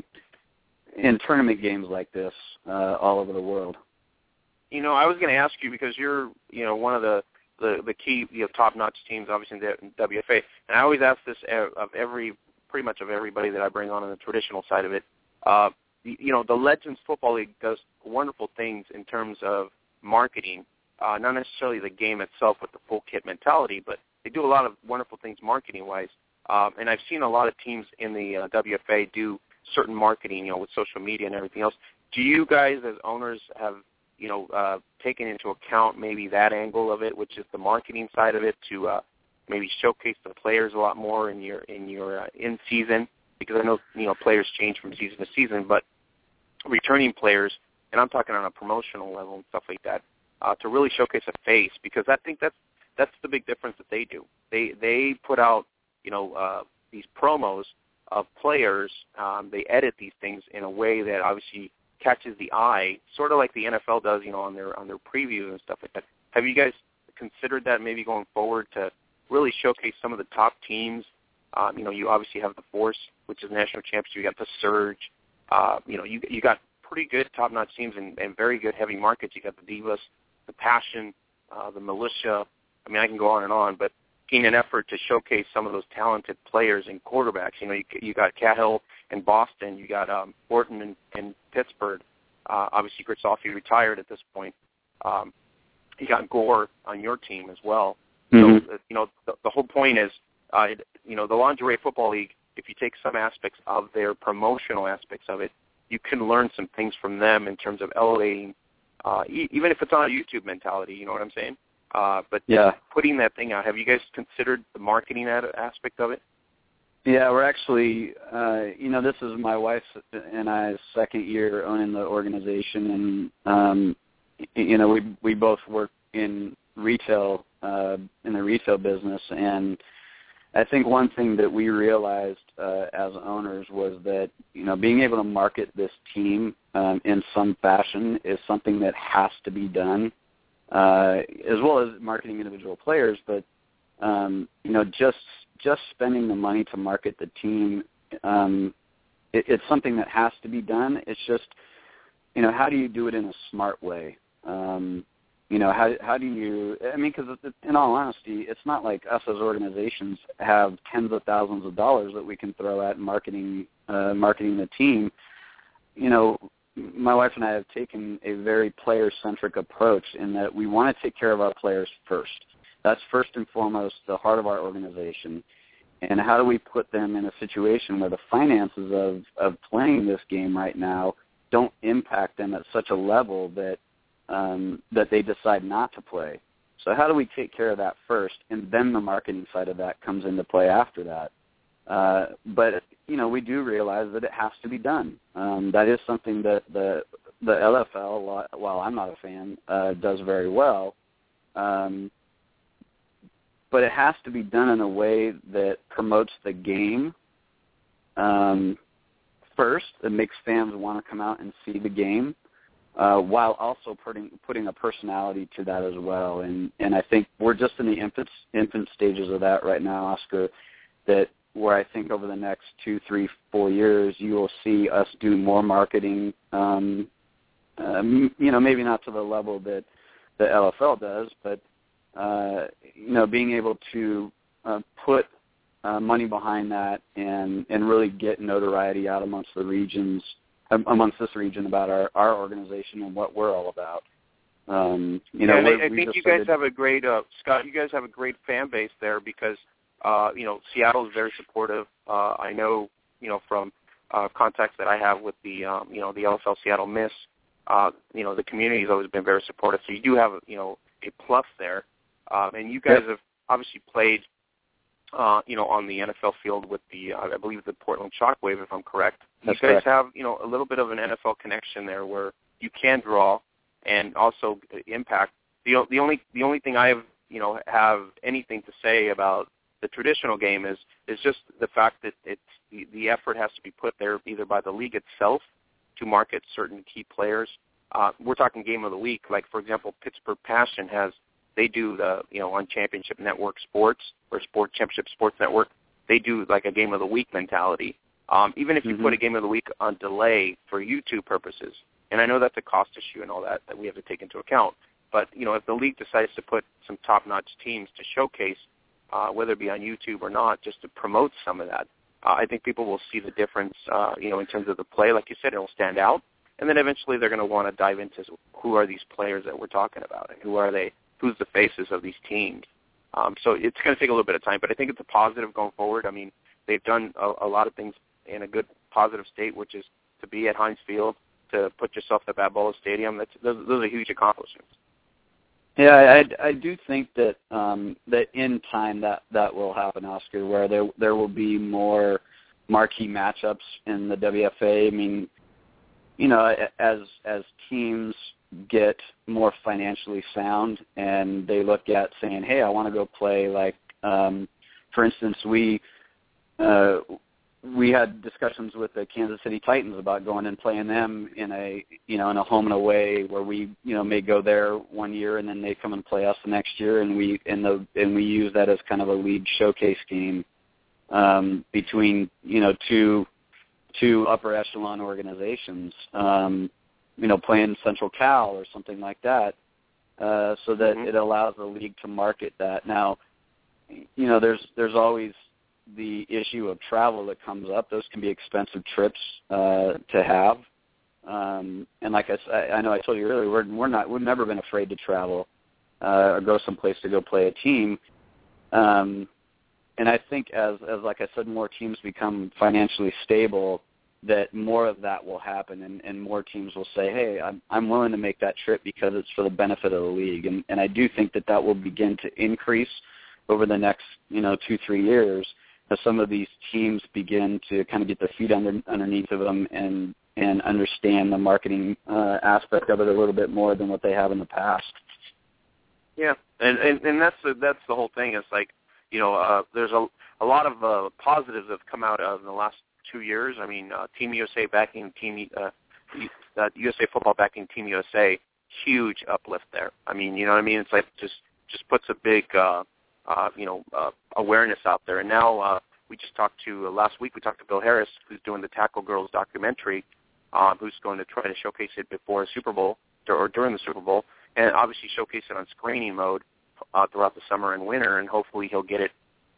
in tournament games like this uh, all over the world. You know, I was going to ask you, because you're, you know, one of the, the, the key, you know, top-notch teams, obviously, in the W F A. And I always ask this of every, pretty much of everybody that I bring on in the traditional side of it. Uh, you know, the Legends Football League does wonderful things in terms of marketing, uh, not necessarily the game itself with the full kit mentality, but they do a lot of wonderful things marketing-wise. Um, and I've seen a lot of teams in the uh, W F A do certain marketing, you know, with social media and everything else. Do you guys as owners have, you know, uh, taken into account maybe that angle of it, which is the marketing side of it, to uh, maybe showcase the players a lot more in your in your uh, in season? Because I know, you know, players change from season to season, but returning players, and I'm talking on a promotional level and stuff like that, uh, to really showcase a face, because I think that's that's the big difference that they do. They they put out, you know, uh, these promos of players. Um, they edit these things in a way that obviously catches the eye, sort of like the N F L does, you know, on their on their preview and stuff like that. Have you guys considered that maybe going forward to really showcase some of the top teams? Um, you know, you obviously have the Force, which is national champions. You got the Surge. Uh, you know, you you got pretty good top-notch teams and, and very good heavy markets. You got the Divas, the Passion, uh, the Militia. I mean, I can go on and on, but in an effort to showcase some of those talented players and quarterbacks. You know, you, you got Cahill in Boston, you got um, Orton in, in Pittsburgh. Uh, obviously, Gritzoffi retired at this point. Um, you got Gore on your team as well. Mm-hmm. So, uh, you know, the, the whole point is, uh, it, you know, the Lingerie Football League, if you take some aspects of their promotional aspects of it, you can learn some things from them in terms of elevating, uh, e- even if it's on a YouTube mentality, you know what I'm saying? Uh, but yeah. putting that thing out, have you guys considered the marketing ad- aspect of it? Yeah, we're actually, uh, you know, this is my wife's and I's second year owning the organization, and um, you know, we we both work in retail, uh, in the retail business, and I think one thing that we realized uh, as owners was that, you know, being able to market this team um, in some fashion is something that has to be done. Uh, as well as marketing individual players, but um, you know, just just spending the money to market the team, um, it, it's something that has to be done. It's just, you know, how do you do it in a smart way? Um, you know, how how do you? I mean, because in all honesty, it's not like us as organizations have tens of thousands of dollars that we can throw at marketing uh, marketing the team. You know, my wife and I have taken a very player-centric approach in that we want to take care of our players first. That's first and foremost the heart of our organization. And how do we put them in a situation where the finances of, of playing this game right now don't impact them at such a level that um, that they decide not to play? So how do we take care of that first, and then the marketing side of that comes into play after that? Uh, but, you know, we do realize that it has to be done. Um, that is something that the the L F L, while I'm not a fan, uh, does very well. Um, but it has to be done in a way that promotes the game um, first, that makes fans want to come out and see the game, uh, while also putting putting a personality to that as well. And, and I think we're just in the infant, infant stages of that right now, Oscar, that where I think over the next two, three, four years, you will see us do more marketing, um, um, you know, maybe not to the level that the L F L does, but, uh, you know, being able to uh, put uh, money behind that and, and really get notoriety out amongst the regions, amongst this region about our, our organization and what we're all about. Um, you know, yeah, I, I we think just you guys started, have a great, uh, Scott, you guys have a great fan base there because, Uh, you know, Seattle is very supportive. Uh, I know, you know, from uh, contacts that I have with the, um, you know, the L F L Seattle Miss, uh, you know, the community has always been very supportive. So you do have, you know, a plus there. Um, and you guys yep. have obviously played, uh, you know, on the N F L field with the, uh, I believe, the Portland Shockwave, if I'm correct. That's you guys correct. have, you know, a little bit of an N F L connection there where you can draw and also impact. The, the only the only thing I have, you know, have anything to say about the traditional game is is just the fact that it's the, the effort has to be put there either by the league itself to market certain key players. Uh, we're talking game of the week, like for example, Pittsburgh Passion has they do the you know on Championship Network Sports or Sport Championship Sports Network, they do like a game of the week mentality. Um, even if you mm-hmm. put a game of the week on delay for YouTube purposes, and I know that's a cost issue and all that that we have to take into account. But you know, if the league decides to put some top-notch teams to showcase, uh, whether it be on YouTube or not, just to promote some of that, uh, I think people will see the difference. Uh, you know, in terms of the play, like you said, it'll stand out, and then eventually they're going to want to dive into who are these players that we're talking about, and who are they? Who's the faces of these teams? Um, so it's going to take a little bit of time, but I think it's a positive going forward. I mean, they've done a, a lot of things in a good positive state, which is to be at Heinz Field, to put yourself at Balboa Stadium. That's those, those are huge accomplishments. Yeah, I, I do think that um, that in time that, that will happen, Oscar, where there there will be more marquee matchups in the W F A. I mean, you know, as as teams get more financially sound and they look at saying, hey, I want to go play, like, um, for instance, we uh, we had discussions with the Kansas City Titans about going and playing them in a, you know, in a home and away where we, you know, may go there one year and then they come and play us the next year, and we and the and we use that as kind of a league showcase game um, between, you know, two two upper echelon organizations, um, you know, playing Central Cal or something like that, uh, so that mm-hmm. it allows the league to market that. Now, you know, there's there's always the issue of travel that comes up. Those can be expensive trips uh, to have. Um, and like I, I know I told you earlier, we're, we're not, we've never been afraid to travel uh, or go someplace to go play a team. Um, and I think as, as, like I said, more teams become financially stable, that more of that will happen, and, and more teams will say, hey, I'm, I'm willing to make that trip because it's for the benefit of the league. And, and I do think that that will begin to increase over the next, you know, two, three years, as some of these teams begin to kind of get their feet under, underneath of them and, and understand the marketing uh, aspect of it a little bit more than what they have in the past. Yeah, and and, and that's the, that's the whole thing. It's like, you know, uh, there's a, a lot of uh, positives that have come out of in the last two years. I mean, uh, Team U S A backing Team uh, uh, U S A Football backing Team U S A, huge uplift there. I mean, you know what I mean? It's like just just puts a big uh, Uh, you know, uh, awareness out there. And now uh, we just talked to, uh, last week we talked to Bill Harris, who's doing the Tackle Girls documentary, um, who's going to try to showcase it before a Super Bowl, or during the Super Bowl, and obviously showcase it on screening mode uh, throughout the summer and winter, and hopefully he'll get it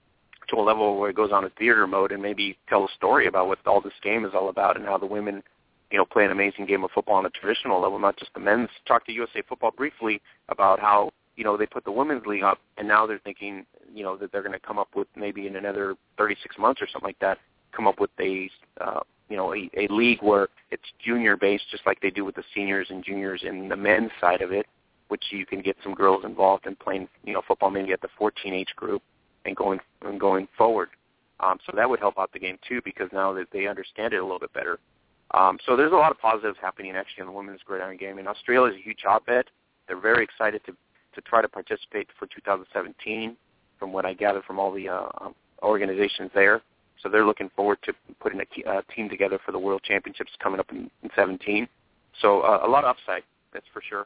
to a level where it goes on a theater mode and maybe tell a story about what all this game is all about and how the women, you know, play an amazing game of football on a traditional level, not just the men's. Talked to U S A Football briefly about how, you know, they put the women's league up, and now they're thinking, you know, that they're going to come up with maybe in another thirty-six months or something like that, come up with a, uh, you know, a, a league where it's junior-based, just like they do with the seniors and juniors in the men's side of it, which you can get some girls involved in playing, you know, football maybe at the fourteen age group and going and going forward. Um, so that would help out the game too, because now that they understand it a little bit better. Um, so there's a lot of positives happening actually in the women's gridiron game, and Australia is a huge hotbed. They're very excited to to try to participate for two thousand seventeen, from what I gathered from all the uh, organizations there. So they're looking forward to putting a uh, team together for the World Championships coming up in, in seventeen. So uh, a lot of upside, that's for sure.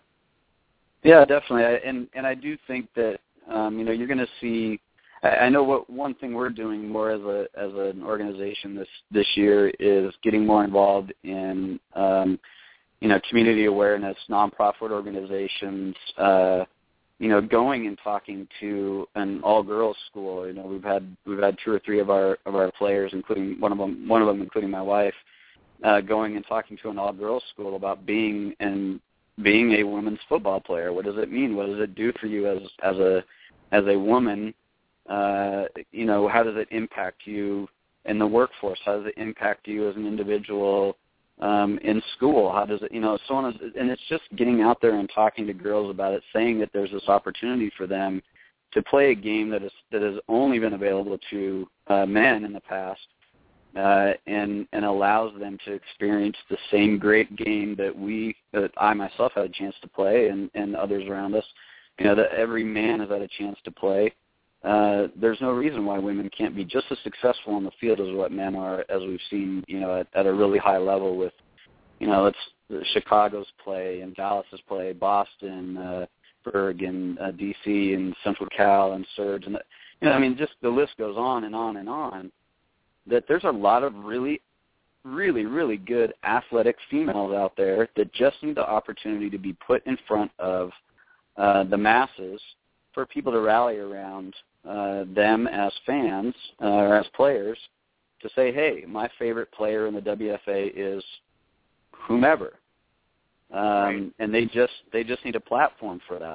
Yeah, definitely. I, and and I do think that um, you know, you're going to see. I, I know what one thing we're doing more as a as an organization this this year is getting more involved in um, you know, community awareness, nonprofit organizations. Uh, you know, going and talking to an all-girls school. You know, we've had we've had two or three of our of our players, including one of them, one of them, including my wife, uh, going and talking to an all-girls school about being and being a women's football player. What does it mean? What does it do for you as as a as a woman? Uh, you know, how does it impact you in the workforce? How does it impact you as an individual? um, in school? How does it, you know, so on, and it's just getting out there and talking to girls about it, saying that there's this opportunity for them to play a game that is that has only been available to uh, men in the past, uh, and and allows them to experience the same great game that we, that I myself had a chance to play, and, and others around us. You know, that every man has had a chance to play. Uh, there's no reason why women can't be just as successful on the field as what men are, as we've seen, you know, at, at a really high level with, you know, it's Chicago's play and Dallas's play, Boston, uh, Bergen, uh, D C, and Central Cal, and Surge, and you know, I mean, just the list goes on and on and on. That there's a lot of really, really, really good athletic females out there that just need the opportunity to be put in front of uh, the masses for people to rally around uh, them as fans uh, or as players to say, hey, my favorite player in the W F A is whomever. Um, right. And they just they just need a platform for that.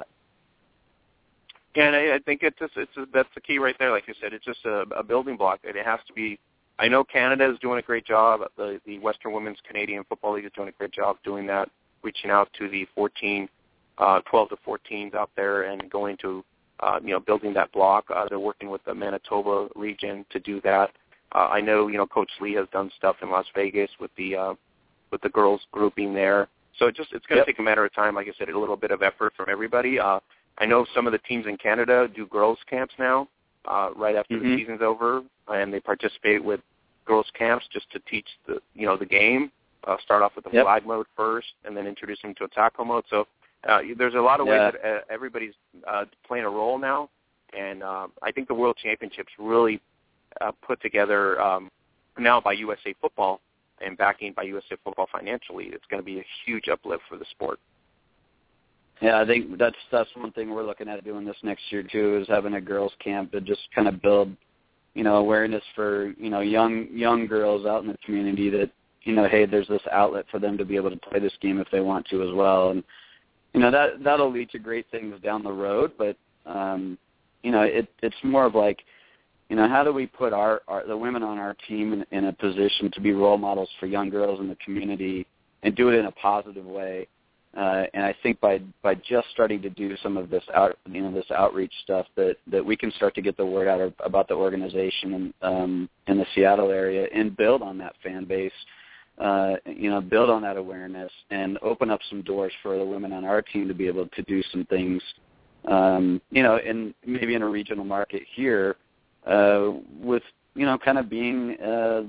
Yeah, and I, I think it's just, it's a, that's the key right there. Like you said, it's just a, a building block. It has to be. I know Canada is doing a great job. The the Western Women's Canadian Football League is doing a great job doing that, reaching out to the fourteen, uh, twelve to fourteens out there and going to uh, you know building that block. Uh, they're working with the Manitoba region to do that. Uh, I know you know Coach Lee has done stuff in Las Vegas with the uh, with the girls grouping there. So it just it's going to yep. take a matter of time. Like I said, a little bit of effort from everybody. Uh, I know some of the teams in Canada do girls camps now, uh, right after mm-hmm. the season's over, and they participate with girls camps just to teach the you know the game. Uh, start off with the yep. flag mode first, and then introduce them to a tackle mode. So uh, there's a lot of yeah. ways that uh, everybody's uh, playing a role now, and uh, I think the World Championships really uh, put together um, now by U S A Football. And backing by U S A Football financially, it's going to be a huge uplift for the sport. Yeah, I think that's that's one thing we're looking at doing this next year too, is having a girls' camp to just kind of build, you know, awareness for you know young young girls out in the community that you know, hey, there's this outlet for them to be able to play this game if they want to as well, and you know that that'll lead to great things down the road. But um, you know, it it's more of like, you know, how do we put our, our the women on our team in, in a position to be role models for young girls in the community and do it in a positive way? Uh, and I think by by just starting to do some of this out, you know, this outreach stuff, that, that we can start to get the word out of, about the organization in, um, in the Seattle area and build on that fan base, uh, you know, build on that awareness and open up some doors for the women on our team to be able to do some things, um, you know, in maybe in a regional market here. Uh, with, you know, kind of being uh,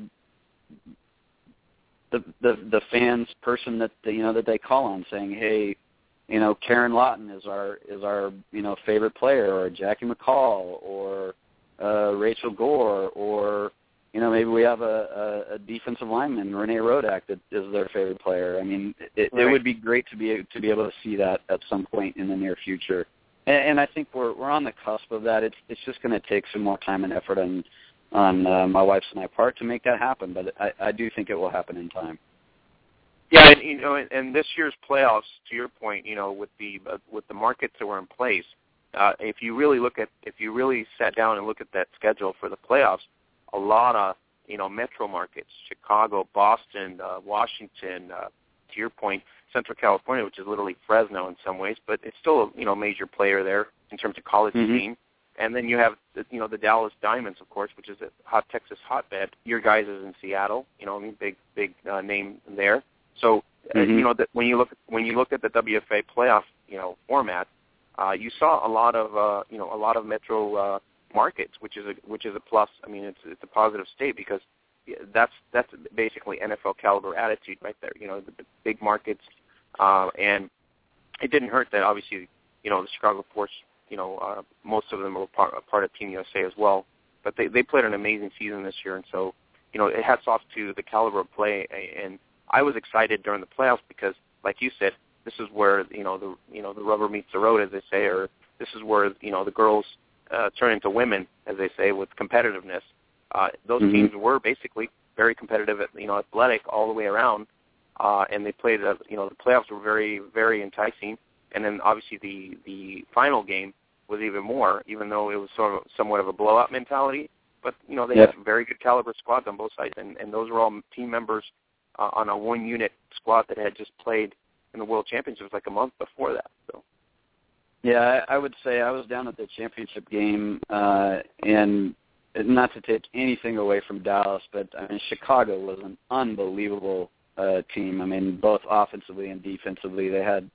the, the the fans person that they, you know that they call on, saying, hey, you know, Karen Lawton is our is our you know favorite player, or Jackie McCall, or uh, Rachel Gore, or you know maybe we have a, a, a defensive lineman, Renee Rodak, that is their favorite player. I mean, it, right. it would be great to be to be able to see that at some point in the near future. And I think we're we're on the cusp of that. It's it's just going to take some more time and effort on on uh, my wife's and my part to make that happen. But I, I do think it will happen in time. Yeah, and you know, and this year's playoffs, to your point, you know, with the uh, with the markets that were in place, uh, if you really look at if you really sat down and look at that schedule for the playoffs, a lot of you know metro markets, Chicago, Boston, uh, Washington, uh, to your point, Central California, which is literally Fresno in some ways, but it's still a you know major player there in terms of college mm-hmm. scene. And then you have the, you know the Dallas Diamonds, of course, which is a hot Texas hotbed. Your guys is in Seattle, you know, I mean, big big uh, name there. So mm-hmm. uh, you know that when you look when you look at the W F A playoff you know format, uh, you saw a lot of uh, you know a lot of metro uh, markets, which is a which is a plus. I mean, it's it's a positive state because that's that's basically N F L caliber attitude right there. You know, the, the big markets. Uh, and it didn't hurt that obviously, you know, the Chicago Force, you know, uh, most of them were part, part of Team U S A as well. But they, they played an amazing season this year, and so, you know, it hats off to the caliber of play. And I was excited during the playoffs because, like you said, this is where you know the you know the rubber meets the road, as they say, or this is where you know the girls uh, turn into women, as they say, with competitiveness. Uh, those mm-hmm. teams were basically very competitive, you know, athletic all the way around. Uh, and they played, uh, you know, the playoffs were very, very enticing. And then obviously the, the final game was even more, even though it was sort of somewhat of a blowout mentality. But, you know, they yeah. had very good caliber squads on both sides, and, and those were all team members uh, on a one-unit squad that had just played in the World Championships like a month before that. So. Yeah, I, I would say I was down at the championship game, uh, and not to take anything away from Dallas, but I mean Chicago was an unbelievable uh, team. I mean, both offensively and defensively, they had.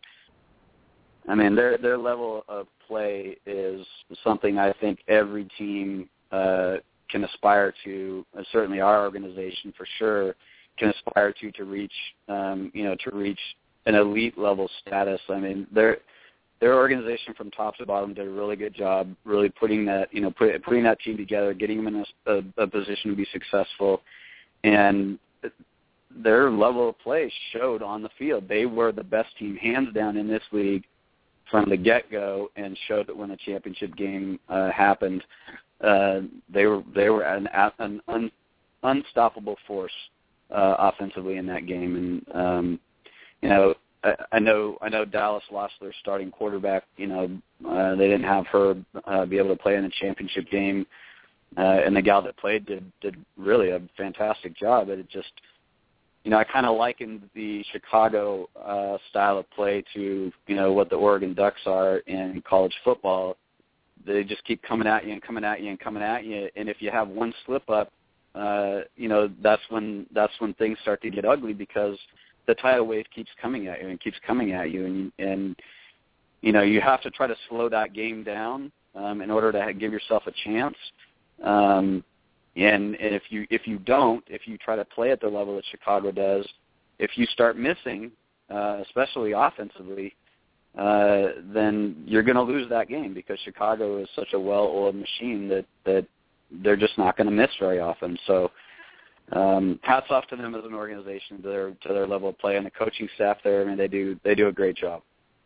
I mean, their their level of play is something I think every team uh, can aspire to. Uh, certainly, our organization for sure can aspire to to reach, um, you know, to reach an elite level status. I mean, their their organization from top to bottom did a really good job, really putting that, you know, put, putting that team together, getting them in a, a, a position to be successful, and their level of play showed on the field. They were the best team, hands down, in this league from the get-go, and showed that when the championship game uh, happened, uh, they were they were an, an un, unstoppable force uh, offensively in that game. And um, you know, I, I know I know Dallas lost their starting quarterback. You know, uh, they didn't have her uh, be able to play in the championship game, uh, and the gal that played did did really a fantastic job. But it just, you know, I kind of likened the Chicago uh, style of play to, you know, what the Oregon Ducks are in college football. They just keep coming at you and coming at you and coming at you, and if you have one slip up, uh, you know, that's when that's when things start to get ugly, because the tidal wave keeps coming at you and keeps coming at you, and and you know, you have to try to slow that game down um, in order to give yourself a chance. Um, And, and if you if you don't, if you try to play at the level that Chicago does, if you start missing, uh, especially offensively, uh, then you're going to lose that game, because Chicago is such a well-oiled machine that, that they're just not going to miss very often. So um, hats off to them as an organization, to their to their level of play, and the coaching staff there. I mean, they do they do a great job.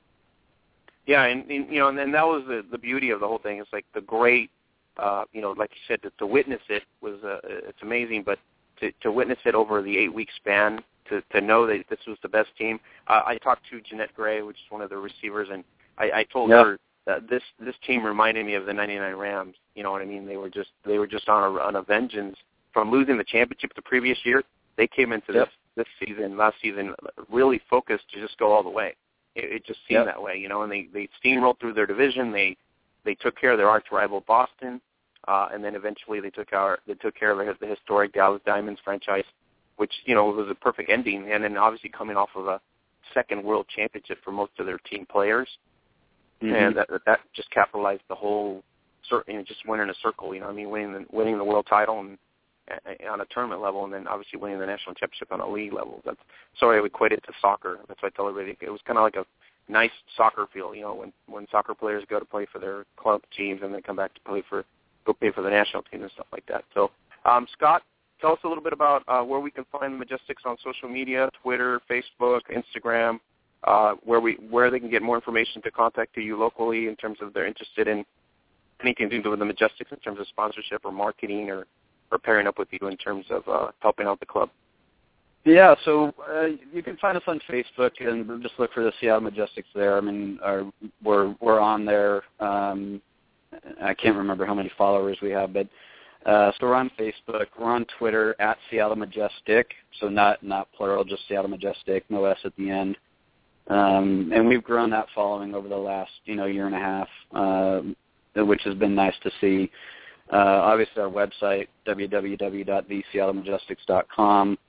Yeah, and, and you know, and, and that was the the beauty of the whole thing. It's like the great. Uh, you know, like you said, to, to witness it was uh, it's amazing. But to, to witness it over the eight-week span, to, to know that this was the best team. Uh, I talked to Jeanette Gray, which is one of the receivers, and I, I told yep. her that this this team reminded me of the ninety-nine Rams. You know what I mean? They were just they were just on a on a vengeance from losing the championship the previous year. They came into yep. this this season, last season, really focused to just go all the way. It, it just seemed yep. that way, you know. And they they steamrolled through their division. They they took care of their arch rival Boston. Uh, and then eventually they took our they took care of the historic Dallas Diamonds franchise, which, you know, was a perfect ending. And then obviously coming off of a second world championship for most of their team players, mm-hmm. and that that just capitalized the whole, you know, just went in a circle. You know, I mean, winning the winning the world title and, and on a tournament level, and then obviously winning the national championship on a league level. That's sorry I equate it to soccer. That's why I tell everybody it was kind of like a nice soccer feel. You know, when when soccer players go to play for their club teams and then come back to play for. Go pay for the national team and stuff like that. So, um, Scott, tell us a little bit about uh, where we can find the Majestics on social media, Twitter, Facebook, Instagram, uh, where we where they can get more information to contact you locally in terms of they're interested in anything to do with the Majestics in terms of sponsorship or marketing or, or pairing up with you in terms of uh, helping out the club. Yeah, so uh, you can find us on Facebook and just look for the Seattle Majestics there. I mean, our, we're we're on there. Um, I can't remember how many followers we have, but uh, so we're on Facebook. We're on Twitter at Seattle Majestic, so not not plural, just Seattle Majestic, no S at the end. Um, and we've grown that following over the last you know year and a half, uh, which has been nice to see. Uh, obviously, our website w w w dot the seattle majestics dot com,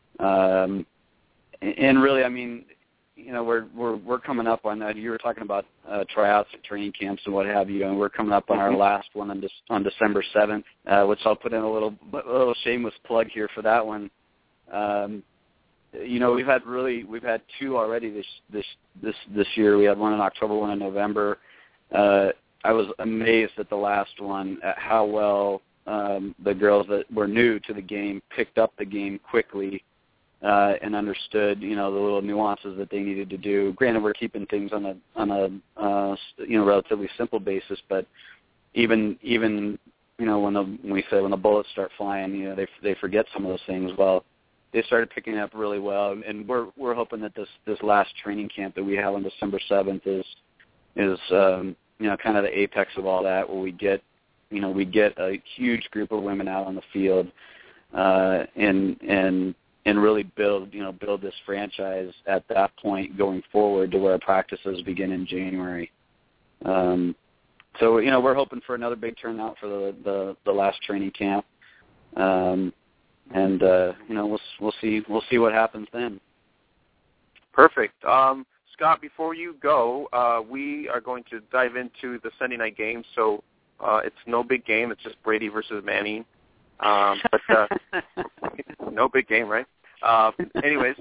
um, and really, I mean. You know, we're we're we're coming up on that. You were talking about uh, tryouts and training camps and what have you, and we're coming up on our last one on, this, on December seventh, uh, which I'll put in a little a little shameless plug here for that one. Um, you know, we've had really we've had two already this this this this year. We had one in October, one in November. Uh, I was amazed at the last one at how well um, the girls that were new to the game picked up the game quickly. Uh, and understood, you know, the little nuances that they needed to do. Granted, we're keeping things on a on a uh, you know relatively simple basis, but even even you know when the when we say when the bullets start flying, you know, they they forget some of those things. Well, they started picking up really well, and we're we're hoping that this this last training camp that we have on December seventh is is um, you know kind of the apex of all that, where we get you know we get a huge group of women out on the field, uh, and and and really build, you know, build this franchise at that point going forward to where practices begin in January. Um, so, you know, we're hoping for another big turnout for the, the, the last training camp. Um, and, uh, you know, we'll, we'll see, we'll see what happens then. Perfect. Um, Scott, before you go, uh, we are going to dive into the Sunday night game. So uh, it's no big game. It's just Brady versus Manning. Um, but uh, no big game, right? Uh, anyways,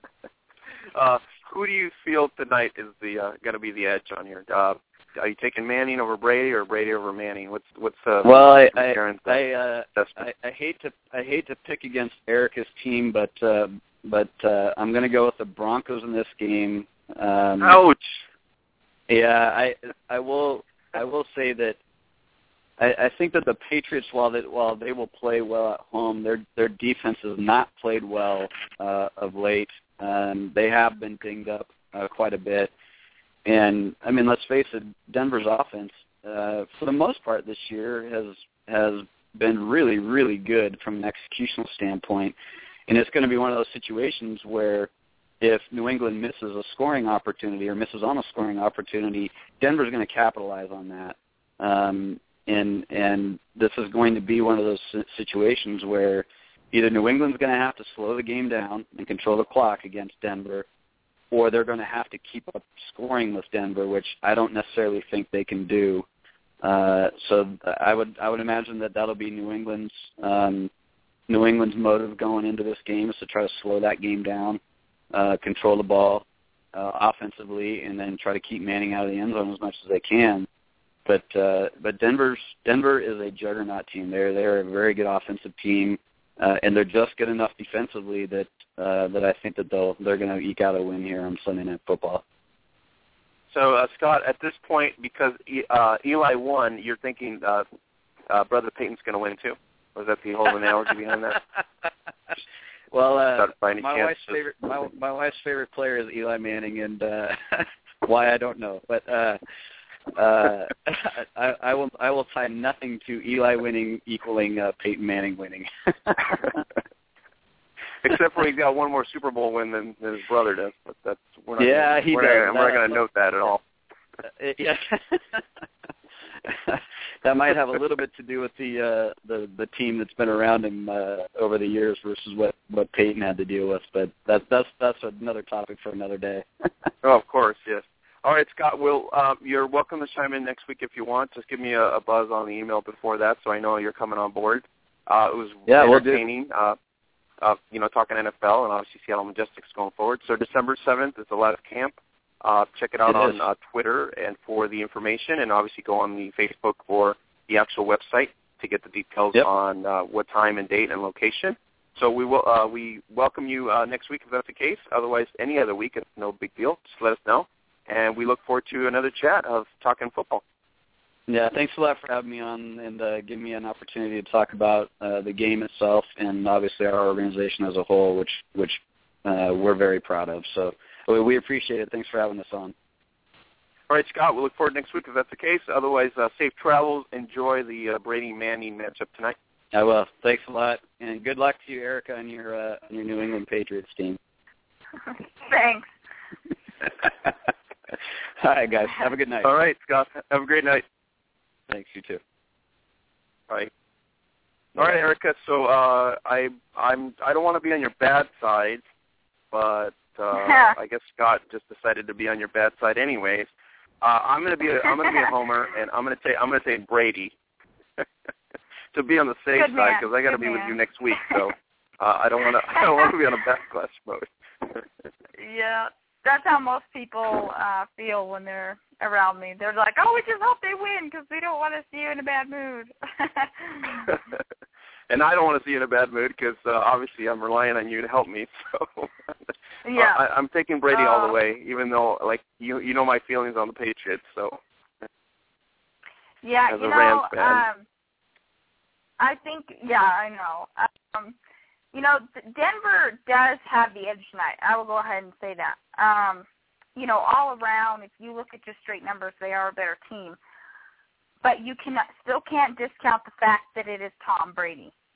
uh, who do you feel tonight is the uh, going to be the edge on here? Uh, are you taking Manning over Brady or Brady over Manning? What's what's uh, well? I I I, uh, I I hate to I hate to pick against Erica's team, but uh, but uh, I'm going to go with the Broncos in this game. Um, Ouch. Yeah, I I will I will say that. I, I think that the Patriots, while that while they will play well at home, their their defense has not played well uh, of late. Um, they have been dinged up uh, quite a bit, and I mean, let's face it, Denver's offense, uh, for the most part this year, has has been really really good from an executional standpoint, and it's going to be one of those situations where if New England misses a scoring opportunity or misses on a scoring opportunity, Denver's going to capitalize on that. Um, And and this is going to be one of those situations where either New England's going to have to slow the game down and control the clock against Denver, or they're going to have to keep up scoring with Denver, which I don't necessarily think they can do. Uh, so I would I would imagine that that'll be New England's um, New England's motive going into this game is to try to slow that game down, uh, control the ball uh, offensively, and then try to keep Manning out of the end zone as much as they can. But uh, but Denver's Denver is a juggernaut team. They're they're a very good offensive team, uh, and they're just good enough defensively that uh, that I think that they'll they're going to eke out a win here on Sunday Night Football. So uh, Scott, at this point, because uh, Eli won, you're thinking uh, uh, Brother Peyton's going to win too? Was that the whole analogy behind that? Well, uh, my wife's favorite my, my wife's favorite player is Eli Manning, and uh, why I don't know, but. Uh, Uh, I, I will. I will tie nothing to Eli winning equaling uh, Peyton Manning winning. Except for he's got one more Super Bowl win than, than his brother does. But that's we're not yeah, gonna, he we're does. Not, we're not going to note that at all. Uh, yeah, that might have a little bit to do with the uh, the the team that's been around him uh, over the years versus what, what Peyton had to deal with. But that, that's that's another topic for another day. Oh, of course, yes. All right, Scott, Will, um, you're welcome to chime in next week if you want. Just give me a, a buzz on the email before that so I know you're coming on board. Uh, it was yeah, entertaining, we'll uh, uh, you know, talking N F L and obviously Seattle Majestics going forward. So December seventh is the last camp. Uh, check it out it on uh, Twitter and for the information, and obviously go on the Facebook for the actual website to get the details yep. on uh, what time and date and location. So we will uh, we welcome you uh, next week if that's the case. Otherwise, any other week, it's no big deal. Just let us know. And we look forward to another chat of talking football. Yeah, thanks a lot for having me on and uh, giving me an opportunity to talk about uh, the game itself and obviously our organization as a whole, which which uh, we're very proud of. So we appreciate it. Thanks for having us on. All right, Scott, we'll look forward next week if that's the case. Otherwise, uh, safe travels. Enjoy the uh, Brady-Manning matchup tonight. I will. Thanks a lot. And good luck to you, Erica, and your, uh, on your New England Patriots team. Thanks. All right, guys. Have a good night. All right, Scott. Have a great night. Thanks. You too. All right. All right, Erica. So uh, I I'm I don't want to be on your bad side, but uh, I guess Scott just decided to be on your bad side, anyways. Uh, I'm gonna be a, I'm gonna be a homer, and I'm gonna say I'm gonna say Brady to be on the safe Good side man. because I got to Good be man. with you next week. So uh, I don't want to I don't want to be on a backlash mode. Yeah. That's how most people uh, feel when they're around me. They're like, oh, we just hope they win because we don't want to see you in a bad mood. And I don't want to see you in a bad mood because uh, obviously I'm relying on you to help me. So yeah. uh, I, I'm taking Brady uh, all the way, even though, like, you you know my feelings on the Patriots. So yeah, as you a know, Rams fan. um, I think, yeah, I know. Um, You know, Denver does have the edge tonight. I will go ahead and say that. Um, you know, all around, if you look at just straight numbers, they are a better team. But you cannot, still can't discount the fact that it is Tom Brady.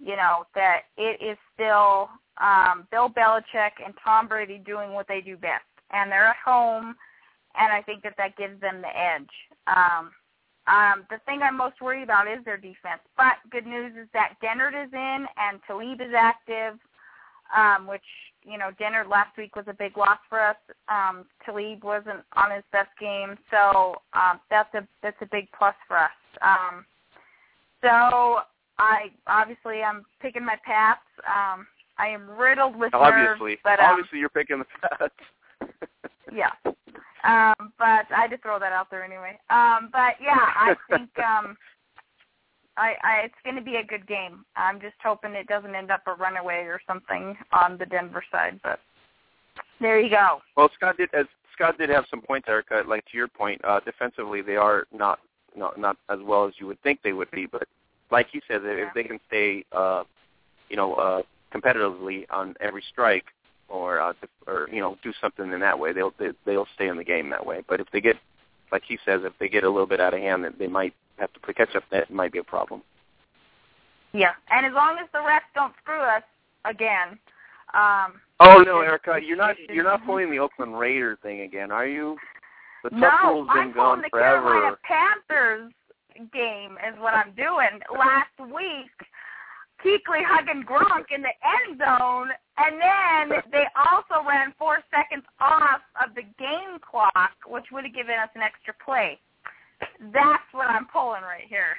you know, that it is still um, Bill Belichick and Tom Brady doing what they do best. And they're at home, and I think that that gives them the edge. Um, um, the thing I'm most worried about is their defense. But good news is that Dennard is in and Talib is active, um, which, you know, Dennard last week was a big loss for us. Um, Talib wasn't on his best game, so um, that's a that's a big plus for us. Um, so I obviously I'm picking my Pats. Um, I am riddled with obviously. nerves, but um, obviously you're picking the Pats. yeah. Um, but I had to throw that out there anyway. Um, but yeah, I think um, I, I it's going to be a good game. I'm just hoping it doesn't end up a runaway or something on the Denver side. But there you go. Well, Scott did as Scott did have some points, Erica. Like to your point, uh, defensively they are not not not as well as you would think they would be. But like you said, yeah. if they can stay, uh, you know, uh, competitively on every strike, or uh, or you know, do something in that way, they'll they, they'll stay in the game that way. But if they get, like he says, if they get a little bit out of hand, that they might have to play catch up. That might be a problem. Yeah, and as long as the refs don't screw us again. Um, oh no, Erica, you're not you're not pulling the Oakland Raider thing again, are you? The tough no, rule's been I'm gone pulling the forever. Carolina Panthers game is what I'm doing. Last week, Kuechly hugging Gronk in the end zone, and then they also ran four seconds off of the game clock, which would have given us an extra play. That's what I'm pulling right here.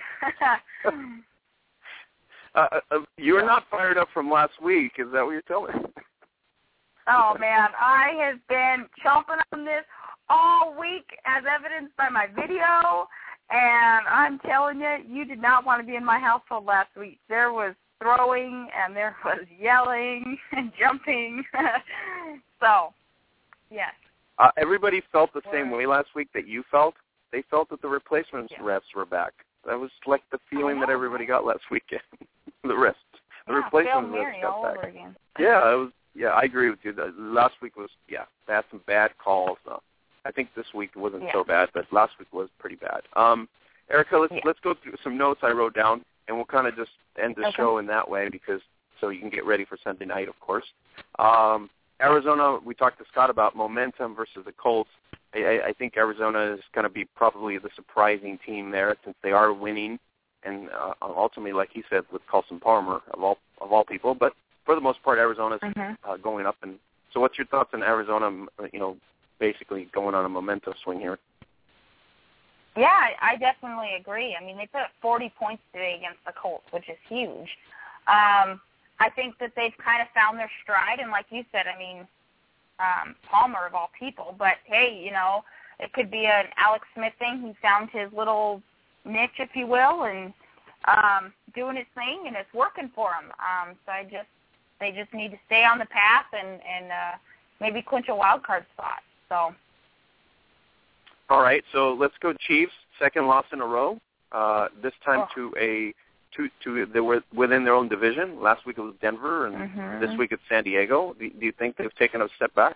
uh, uh, you're not fired up from last week. Is that what you're telling me? Oh, man, I have been chomping on this all week, as evidenced by my video, and I'm telling you, you did not want to be in my household last week. There was throwing, and there was yelling and jumping. So, yes. Uh, everybody felt the same Word. way last week that you felt. They felt that the replacement yeah. refs were back. That was like the feeling that everybody got last weekend. the rest, the yeah, replacement Bill refs Murray got all back. over again. Yeah, it was. Yeah, I agree with you. The, last week was yeah, they had some bad calls. Uh, I think this week wasn't yeah. so bad, but last week was pretty bad. Um, Erica, let's yeah. let's go through some notes I wrote down, and we'll kind of just end the okay. show in that way because so you can get ready for Sunday night, of course. Um, Arizona, we talked to Scott about momentum versus the Colts. I, I think Arizona is going to be probably the surprising team there since they are winning, and uh, ultimately, like he said, with Carson Palmer of all of all people. But for the most part, Arizona's mm-hmm. uh, going up. And so, what's your thoughts on Arizona? You know, basically going on a momentum swing here. Yeah, I, I definitely agree. I mean, they put up forty points today against the Colts, which is huge. Um, I think that they've kind of found their stride, and like you said, I mean, um, Palmer of all people. But hey, you know, it could be an Alex Smith thing. He found his little niche, if you will, and um, doing his thing, and it's working for him. Um, so I just, they just need to stay on the path and and uh, maybe clinch a wild card spot. So. All right, so let's go Chiefs. Second loss in a row. Uh, this time oh. to a to to they were within their own division. Last week it was Denver, and mm-hmm. this week it's San Diego. Do, do you think they've taken a step back?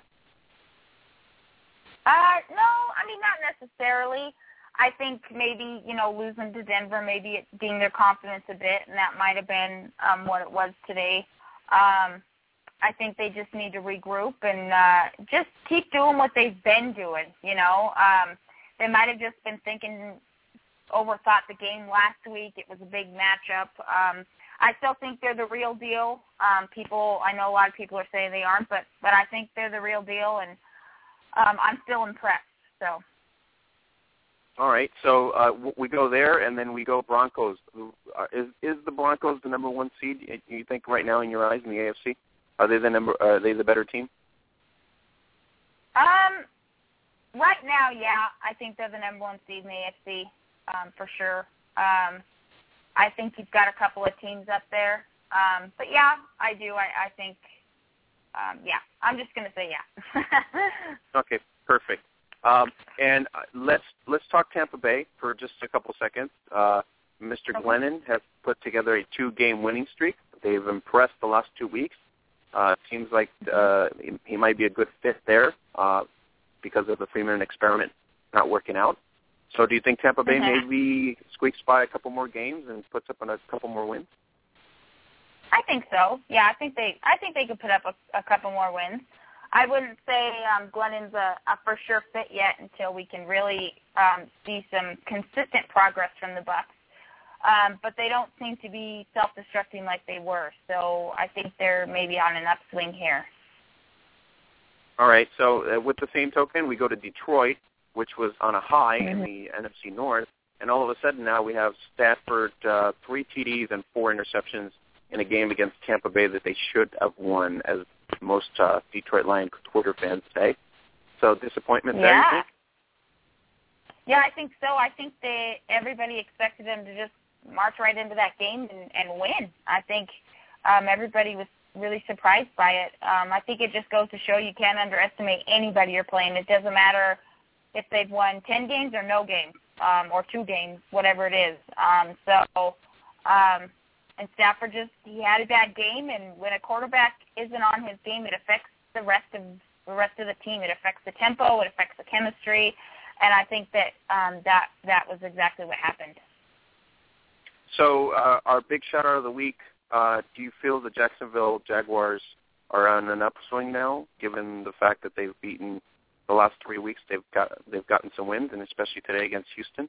Uh, no, I mean not necessarily. I think maybe you know losing to Denver maybe it dinged their confidence a bit, and that might have been um, what it was today. Um, I think they just need to regroup and uh, just keep doing what they've been doing. You know, um, they might have just been thinking, overthought the game last week. It was a big matchup. Um, I still think they're the real deal. Um, people, I know a lot of people are saying they aren't, but but I think they're the real deal, and um, I'm still impressed. So. All right, so uh, we go there, and then we go Broncos. Is is the Broncos the number one seed? You think right now in your eyes in the A F C? Are they the number? Are they the better team? Um, right now, yeah, I think they're the number one seed in the A F C um, for sure. Um, I think you've got a couple of teams up there, um, but yeah, I do. I, I think, um, yeah, I'm just gonna say yeah. Okay, perfect. Um, and let's let's talk Tampa Bay for just a couple seconds. Uh, Mister Okay. Glennon has put together a two-game winning streak. They've impressed the last two weeks. Uh, it seems like uh, he, he might be a good fit there uh, because of the Freeman experiment not working out. So do you think Tampa Bay Mhm. maybe squeaks by a couple more games and puts up on a couple more wins? I think so. Yeah, I think they. I think they could put up a, a couple more wins. I wouldn't say um, Glennon's a, a for sure fit yet until we can really um, see some consistent progress from the Bucks. Um, but they don't seem to be self-destructing like they were. So I think they're maybe on an upswing here. All right. So uh, with the same token, we go to Detroit, which was on a high mm-hmm. in the N F C North, and all of a sudden now we have Stafford uh, three T Ds and four interceptions in a game against Tampa Bay that they should have won, as most uh, Detroit Lions Twitter fans say. So disappointment there, yeah. you think? Yeah, I think so. I think they everybody expected them to just march right into that game and, and win. I think um, everybody was really surprised by it. Um, I think it just goes to show you can't underestimate anybody you're playing. It doesn't matter if they've won ten games or no games, um, or two games, whatever it is. Um, so, um, and Stafford just, he had a bad game, and when a quarterback isn't on his game, it affects the rest of the rest of the team. It affects the tempo, it affects the chemistry, and I think that um, that that was exactly what happened. So uh, our big shout-out of the week, uh, do you feel the Jacksonville Jaguars are on an upswing now, given the fact that they've beaten the last three weeks, they've got they've gotten some wins, and especially today against Houston?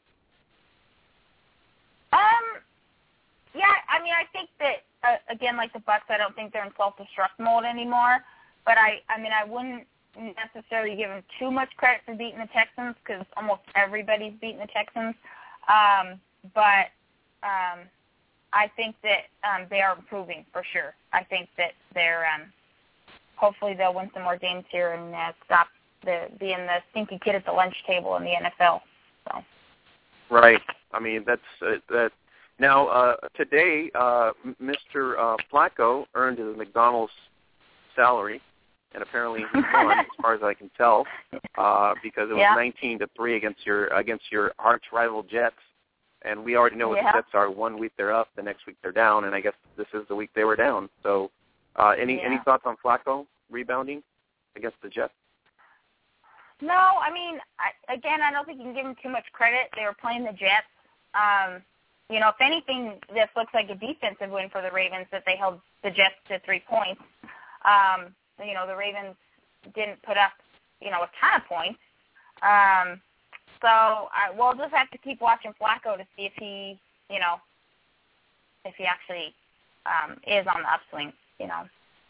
Um, yeah, I mean, I think that, uh, again, like the Bucs, I don't think they're in self-destruct mode anymore, but I, I mean, I wouldn't necessarily give them too much credit for beating the Texans, because almost everybody's beaten the Texans, um, but um, I think that um, they are improving for sure. I think that they're, um, hopefully they'll win some more games here and uh, stop the being the stinky kid at the lunch table in the N F L. So. Right. I mean, that's uh, that. Now, uh, today, uh, Mister Uh, Flacco earned his McDonald's salary, and apparently he won, as far as I can tell, uh, because it was yeah. nineteen to three against your against your arch rival Jets, and we already know what yeah. the Jets are. One week they're up, the next week they're down, and I guess this is the week they were down. So, uh, any yeah. any thoughts on Flacco rebounding against the Jets? No, I mean, I, again, I don't think you can give them too much credit. They were playing the Jets. Um, you know, if anything, this looks like a defensive win for the Ravens, that they held the Jets to three points. Um, you know, the Ravens didn't put up, you know, a ton of points. Um, so I, we'll just have to keep watching Flacco to see if he, you know, if he actually um, is on the upswing, you know.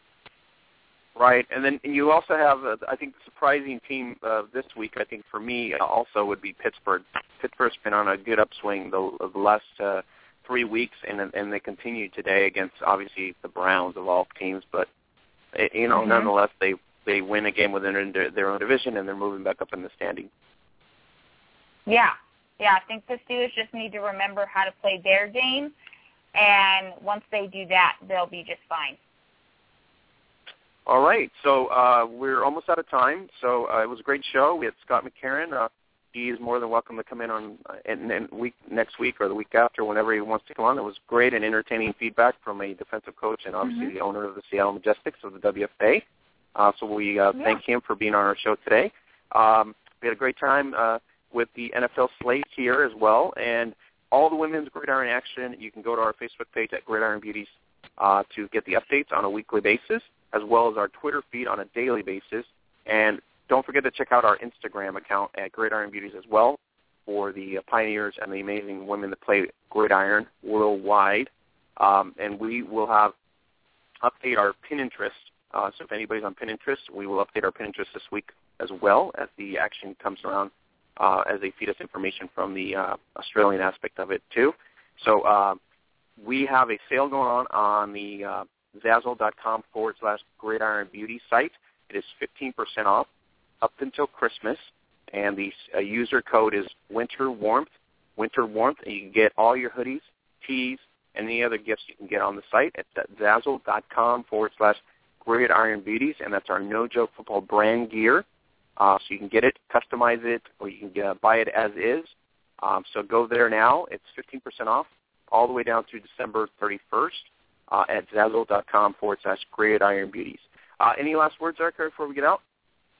Right, and then you also have, uh, I think, the surprising team uh, this week, I think, for me, uh, also would be Pittsburgh. Pittsburgh's been on a good upswing the, the last uh, three weeks, and and they continue today against, obviously, the Browns of all teams. But, you know, mm-hmm. nonetheless, they, they win a game within their, their own division, and they're moving back up in the standing. Yeah, yeah, I think the Steelers just need to remember how to play their game, and once they do that, they'll be just fine. All right, so uh, we're almost out of time. So uh, it was a great show. We had Scott McCarron. Uh, he is more than welcome to come in on uh, in, in week next week or the week after, whenever he wants to come on. It was great and entertaining feedback from a defensive coach and obviously mm-hmm. the owner of the Seattle Majestics of the W F A. Uh, so we uh, yeah. thank him for being on our show today. Um, we had a great time uh, with the N F L slate here as well, and all the women's gridiron action. You can go to our Facebook page at Gridiron Beauties uh, to get the updates on a weekly basis, as well as our Twitter feed on a daily basis. And don't forget to check out our Instagram account at Gridiron Beauties as well for the pioneers and the amazing women that play gridiron worldwide. Um, and we will have update our Pinterest. Uh, so if anybody's on Pinterest, we will update our Pinterest this week as well as the action comes around, uh, as they feed us information from the uh, Australian aspect of it too. So uh, we have a sale going on on the uh, Zazzle.com forward slash Gridiron Beauty site. It is fifteen percent off up until Christmas, and the uh, user code is Winter Warmth, Winter Warmth, and you can get all your hoodies, tees, and any other gifts you can get on the site at Zazzle.com forward slash Gridiron Beauties, and that's our No Joke Football brand gear. Uh, so you can get it, customize it, or you can uh, buy it as is. Um, so go there now. It's fifteen percent off all the way down through December thirty-first. Uh, at Zazzle.com forward slash Gridiron Beauties. Uh, any last words, Erica, before we get out?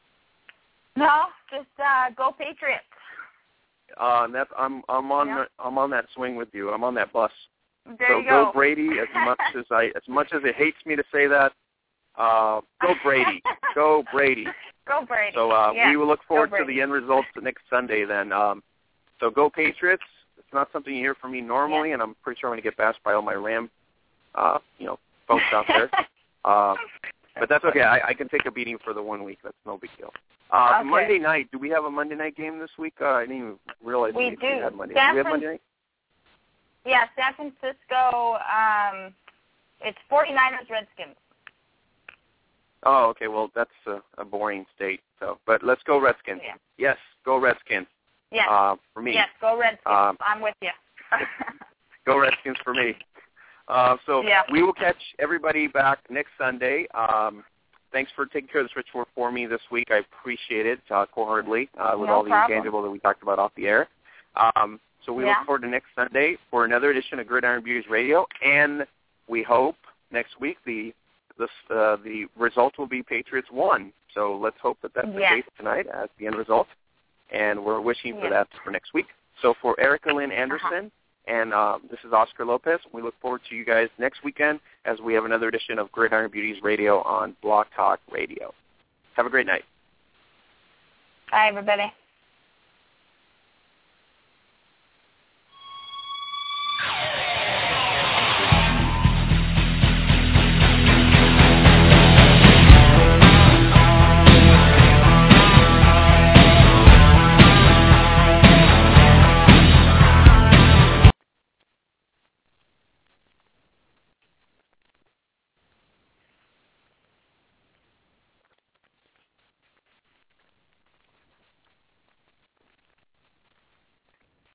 No, just uh, go Patriots. Uh, that, I'm I'm on yeah. I'm on that swing with you. I'm on that bus. There so you go. go Brady. As much as I, as much as it hates me to say that, uh, go Brady. Go Brady. Go Brady. So uh, yeah. we will look forward to the end results next Sunday. Then, um, so go Patriots. It's not something you hear from me normally, yeah. and I'm pretty sure I'm going to get bashed by all my Ram, uh, you know, folks out there. uh, but that's okay. I, I can take a beating for the one week. That's no big deal. Uh, okay. Monday night. Do we have a Monday night game this week? Uh, I didn't even realize we, we, do. we had Monday. San do we have Fran- Monday night? Yeah, San Francisco. Um, it's forty-niners Redskins. Oh, okay. Well, that's a, a boring state. So, but let's go Redskins. Yeah. Yes, go Redskins. Yes. Uh, for me. Yes, go Redskins. Um, I'm with you. Go Redskins for me. Uh, so yeah. we will catch everybody back next Sunday. Um, thanks for taking care of the switchboard for me this week. I appreciate it uh, wholeheartedly uh, with no all the problem. intangible that we talked about off the air. Um, so we yeah. look forward to next Sunday for another edition of Gridiron Beauties Radio, and we hope next week the the, uh, the result will be Patriots won. So let's hope that that's the yeah. case tonight as the end result, and we're wishing yeah. for that for next week. So for Erica Lynn Anderson, uh-huh. and uh, this is Oscar Lopez. We look forward to you guys next weekend as we have another edition of Gridiron Beauties Radio on Blog Talk Radio. Have a great night. Bye, everybody.